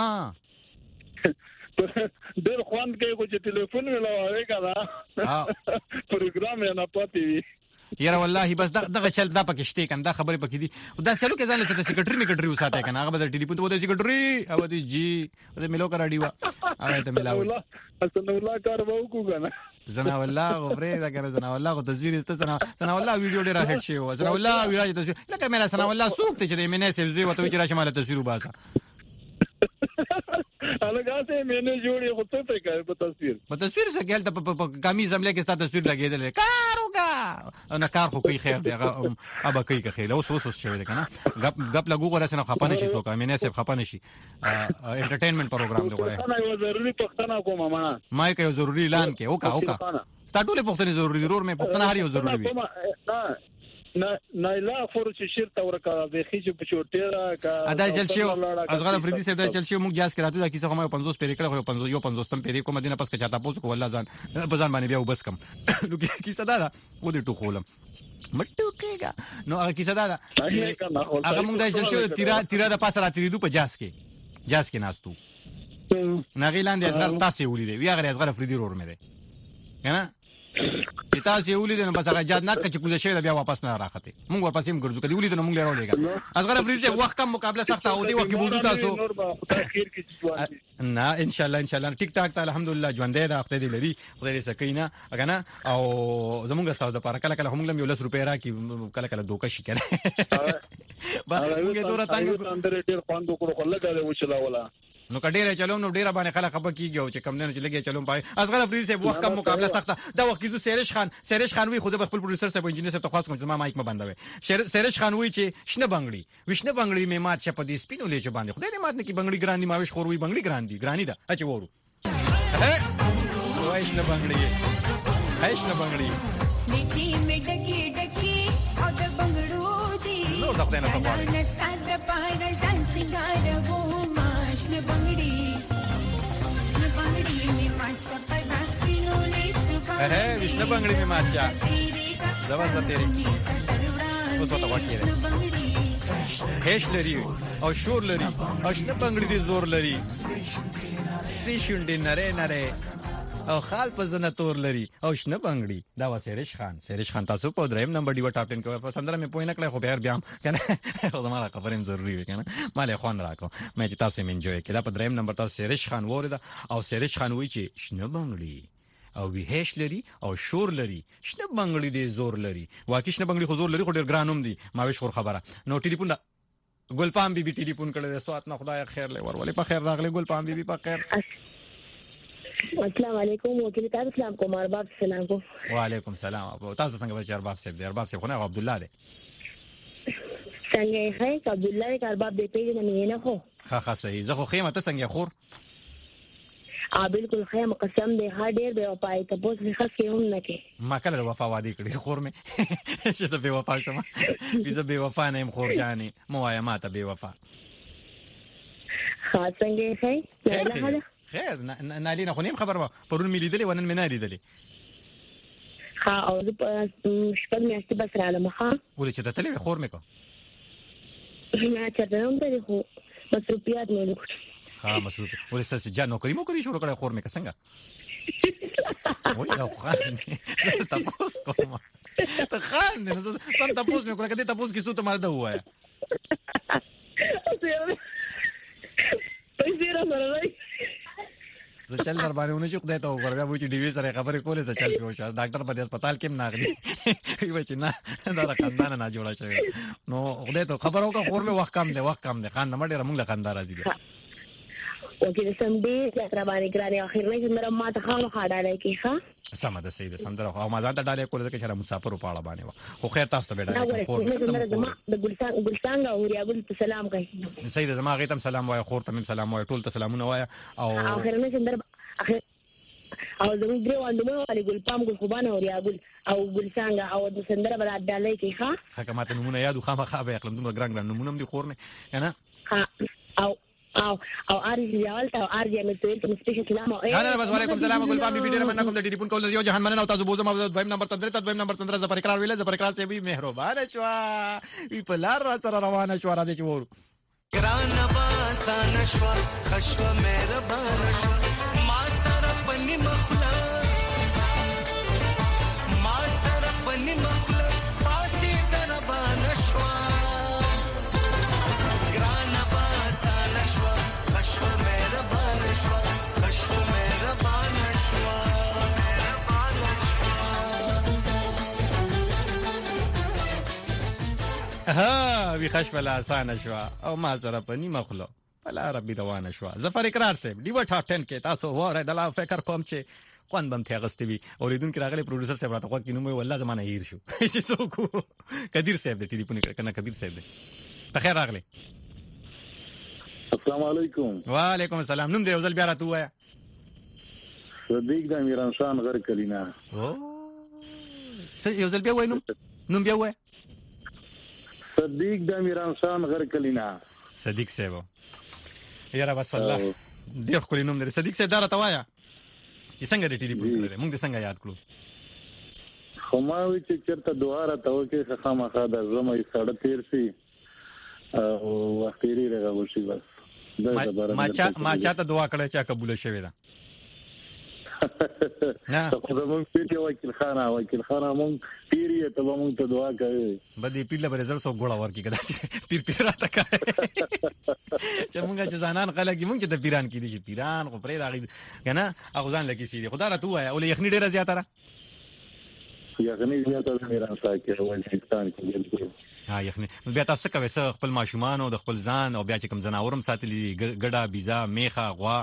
ډېر خوند کوي چې ټلیفون ولاوي کنه پروګرام یې نه پاتې یاره والله بس دغه چل دا پکې شته کنه دا خبره پکې دي دا سلو کې ځان له سیکریټري وساته کنه هغه به ټلیفون ته وته سیکریټري او دی جی د ملو کرا دیوا هغه ته ملاو حسن الله کار وکړو کنه زنا والله غبره دا کنه زنا والله کو تصویر است زنا والله ویډیو ډیر هټ شي زنا والله ویراج تصویر لکه مې زنا والله سوق ته چې مې نه سبزي وته چې راشه مال تصویر وباسه الګاته مې نه جوړي خو ته کوي په تصویر څه ګل ته په کمیز زمله کې ستاسو تصویر لګیدل کاروګه انا کار خو کوي خیر دی هغه ابا کوي که خیر اوس شوی دی کنه غپ لګو غره سره خپانه شي سوکا مې نه سب خپانه شي انټرټینمنټ پروګرام دی غره انا یو ضروري پښتنه کوم ما یو ضروري اعلان کې وکا تا ټول پښتنه ضروري ضرور مې پښتنه هر یو ضروري وي نه لا فورچ شرط ورکا د خېچ په چوټیرا کا ادا چل شو اصغر افریدي سے دا چل شو موږ جاس کراته دا کیسه کومه 50 پیری کړه 50 پیری کوم دینه پس کچاته پوس کو والله ځان بزان باندې بیا وبس کم نو کیسه دا و دې ټو خولم مټو کېګا نو هغه کیسه دا هغه موږ دا چل شو تیرا د پاسه راتری دو په جاس کې ناستو نغیلان د اصغر تاسو ولیدي وی هغه اصغر افریدي رور مې ده کنه تاسو یې ولیدل نو بس هغه جادنات چې کوزه شي بیا واپس نه راخته مونږ واپس هم ګرځو کدی ولیدل نو مونږ لرو لګا اصغر افریدي وخت کم مقابله سخت او دی وخت موضوع تاسو نه ان شاء الله ټیک ټاک ته الحمدلله ژوندې دا خپل دی لري خدای دې سکینه اګه او زمونږ استاد د پاره کله هم لم یو 100 روپیا را کی کله دوکه شي کنه موږ دوره تانګ اندر ډیر خوند وکړو لګا دی وچلا ولا نو کډیره چلو نو ډیره باندې خلک خپه کیږي او چې کم نه چې لګي چلو پای اصغر افریدي صاحب وخت کم مقابله سخته دا وخت کیږي سریش خان وی خود خپل پروډوسر صاحب انجینر صاحب ته خاص کوم چې ما مایک ما بندوي سریش خان وی چې شنه بنگړي می مات چپ دي سپینو لچ باندې خدای دې مات نه کی بنگړي ګرانی ماويش خور وی بنگړي ګرانی دا اچ وورو وای شنه بنگړي میچی می ډکی او د بنگړو دی نو ځخته نه سپاره نستاد پاره ځان سنگار وو ماشنه بنگړي می ماچا پداس کینو لیچو وشنه بنگړي می ماچا زبر تیری اوس وته وکړه هیڅ لري او شور لري او شنه بنگړي دي زور لري سټیشن دی نره او خال په زنه تور لري او شنه بنگړي دا و سریش خان تاسو په دریم نمبر دی و ټاپ 10 کې په سندره مې پوینه کړې خو بیا کنه زموږه خبرې ضروری وي کنه مالې خوان راکو مې چې تاسو مې انجوي کړه په دریم نمبر تاسو سریش خان وره او سریش خان وی چې شنه بنگړي او وی هیڅ لري او شور لري شنه بنگړي دی زور لري واکه شنه بنگړي خو زور لري خو ډیر ګرانوم دي ما ویش خور خبره نو ټلیفون ګلپام بي ټلیفون کړل سوات نه خدای خیر لې ورولې په خیر راغله ګلپام بي په خیر السلام علیکم وکیل صاحب السلام کوم ارباب سلام کو وعلیکم السلام تاسو څنګه بچ ارباب صاحب دی ارباب صاحب خو نه عبد الله دی څنګه یې عبد الله دی ارباب دی پیژنې نه خو ها صحیح زه خو خیمه ته څنګه خور بالکل خیم قسم دې ها ډېر به وپای ته پوس نه خاص هم نه کې ما کله وفا وادي کړی خور مې چې زه به وفا شم زه به وفا نه يم خور جاني موایا ما ته به وفا خاصنګ خیر خیر نالینه خو نیم خبر ما پرون مې لیدلې ونن مې نه لیدلې ها او شپږ میاشتې بس رااله مخه ولې چې ته تلې خور مې کو نه چرته هم ته خو مصروفیات نه لګو ها مصروف ولې څه جان نوکری مو کوي شروع کړه خور مې څنګه وای دا خان تاسو کومه ته خان نه سم تاسو مې کوله کله تاسو کې څه ته ماده وایا پیسې را مرای زه چل در باندې ونه چې خدای ته وګور بیا وایي چې ډي وی سره خبرې کولې زه چل پیو شو ډاکټر په دې هسپتال کې ناغلی وایي چې نه دا خاندان نه جوړه شوی نو خدای ته خبر وکړه خور مې وخت کم دی خان نه مړ موږ له خاندار راځي اوکې سم دې تر باندې ګرانه اخر نه څنګه ما ته خامہ خاډاله کې ښه سم ده سید سندره او ما ځان ته ډالې کول چې شر مسافر په اړه باندې خو خیر تاسو ته ډالې خور د ګلستان غوریا ګل سلام کوي سید زما غیتم سلام وای خور ته سلام وای ټول ته سلامونه وای او اخر نه څنګه اخر او زموږ درې واندمو علي ګل پام ګل خوبانه اوریا ګل او ګلستان او د سندره بل ډالې کې ښه حکمت نمونه یادو خامخا به اقلم دومره ګران نمونه دي خور نه کنه او ارجی یالتا او ارجی مستویل کوم سپیشل سلام او انا بس وعلیکم السلام ګل پام بي ډیر مننه کوم د ټلیفون کول یو جهان مننه او تاسو بوزم او دویم نمبر تندر زفر اقرار ویل زفر اقرار سي وي مهربان شوا وی په لار را سره روانه شو را دي چور ګران باسان شوا خشوا مهربان شوا ما سره پني مخلا ما سره پني مخلا پاسي دربان شوا ها وی خش ولا آسان شوا او ما سره پنی مخلو بلا ربي روانه شوا زفر اقرار سه دی وټ 10 کې تاسو وره دلا فکر کوم چې خوان بم ته غستوي اوریدونکو راغلي پروډوسر صاحب راته کوي نو مې والله زمانه هیر شو چې څوک کدیر صاحب د ټلیفون کنه کبیر صاحب دی بخیر راغلي السلام علیکم وعلیکم السلام نوم دی وزل بیا راته وایا صدیق د میرانشان غر کلینا او یو ځل بیا وای نوم بیا وای صدیق د میرانشان غر کلینا صدیق صاحب یاره بس الله دې خو نوم لري صدیق صاحب دا راته وایا چې څنګه د ټلیفون کړل موږ دې څنګه یاد کړو خو ما وی چې چرته دوه راته وکي خامخا د زمې ساړه تیر شي او وختيري راغلی شي بس ما چاته دعا کړې چې قبول شوه دا نه خو زموږ پیټي وکیل خانه مونږ پیری ته مونږ ته دعا کوي بدی پیله به رزل سو ګوړه ورکی کدا پیر راته کوي چې مونږ چې ځانان خلک مونږ چې د پیران کې دي پیران خو پرې راغی کنه هغه ځان لکه سي خدا را ته وایا او یخنی ډیره زیاته را یخنی زیاته میران ساکه افغانستان کې بالکل یخنی بیا تاسو کوي خپل ماشومان او د خپل ځان او بیا چې کوم زناورم ساتلی ګډه بيزا میخه غوا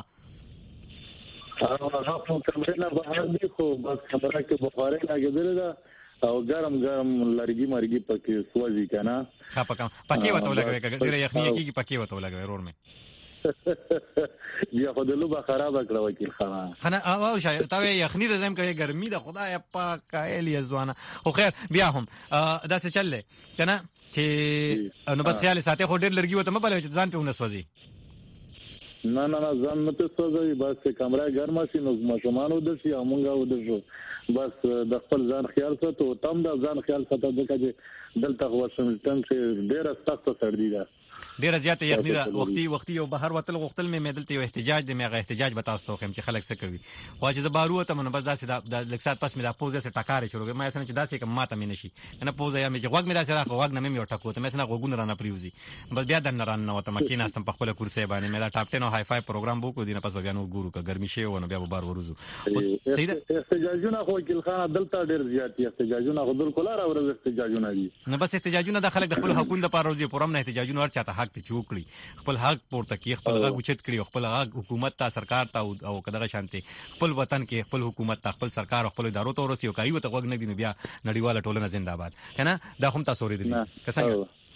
هغه په کمرې نه بهر دی خو بس خبره کې بخاري لګیدل دا او ګرم لرګي مرګي پکې سوځي کنه ها پکې وته لګوي ډیره یخنی کیږي پکې وته لګوي رور مې بیا خو د لوبه خراب کړو وکیل خانه او شاید تا یخنی د زم کوي ګرمي د خدای پاک کایل یزوانه خو خیر بیا هم دا څه چلله کنه چې نو بس خیال ساتي خو ډیر لرګي وته مبل چې ځان په ونسوځي نه ځان مته سوځي بس کمره ګرمه شي نو ماشومان ودشي امونګه ودشو بس د خپل ځان خیال ساتو تم د ځان خیال ساتو ځکه چې دلته واشنگټن کې ډیره سخت سردی ده ډیره زیاته یخنی ده وختي یو بهر وتل غختل مې دلته یو احتجاج دی مې احتجاج به تاسو ته چې خلک څه کوي واجب بارو ته نو بس داسې د لکسات پس مې د پوزه سره ټکارې شروع مې اسنه چې داسې کوم ماته مې نشي نه پوزه یا مې غوګ مې داسې راغ غوګ نه مې یو ټکو ته مې اسنه غوګونه رانه پریوزي بس بیا د نران نو ته مکینه استم په خپل کورسې باندې مې دا ټاپ 10 او های فای پروګرام بوکو دینه پس بیا نو ګورو کا ګرمي شي ونه بیا بار ورزو احتجاجونه خو کل خان دلته ډیر زیات احتجاجونه خو بالکل راوړل احتجاجونه دي نه بس احتجاجونه د خلک د خپل حقوقو لپاره ورځي پرم نه احتجاجونه ور چاته حق ته چوکړي خپل حق پورته کی خپل حق اوچت کړي خپل حق حکومت ته سرکار ته او کداغه شانتي خپل وطن کې خپل حکومت ته خپل سرکار خپل ادارو ته ورسي او کوي ته وګ نه دي بیا نړیواله ټولنه زنده‌باد کنه دا هم تاسو ورې دي څنګه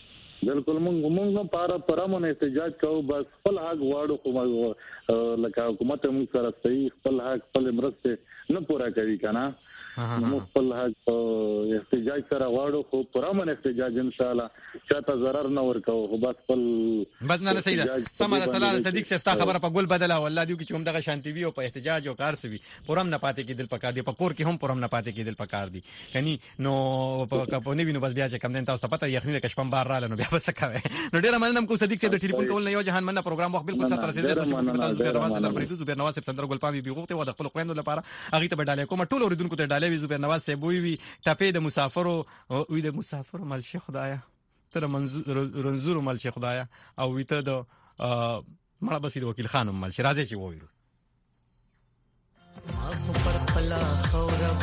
بالکل مونږ پرامن احتجاج کوو بس خپل حق واړو خو لکه حکومت موږ سره صحیح خپل حق خپل مرسته نه پورا کوي کنه نو خپل حق احتجاج سره واړو خو پرامن احتجاج ان شاء الله چاته ضرر نه ورکو خو بس خپل بس نه سید سماله صلاح صدیق شفتا خبره په ګل بدله والله دیو چې هم دغه شانتي وي او په احتجاج او کار سوي پرم نه پاتې کېدل پکار دي په کور کې هم پرم نه پاتې کېدل پکار دي کني نو په نه وینو بس بیا چې کم دین تاسو پته یخنی د کشپم بار رااله نو بیا بس کوي نو ډیر مننه کوم صدیق صاحب د ټلیفون کول نه یو جهان مننه پروګرام وخت بالکل سره رسیدل زبیر نواز صاحب سندر ګل پامي بیغوته و د خپل خويندو لپاره هغه ته بداله کوم ټول اوریدونکو ته ډالې وي زبیر نواز صاحب وی ټپې د مسافرو وی د مسافرو مال شي خدایا تر رنزور مال شي خدایا او وی ته د مړه بسید وکیل خانم مال شي راځي چې وویل ما پر خلا خور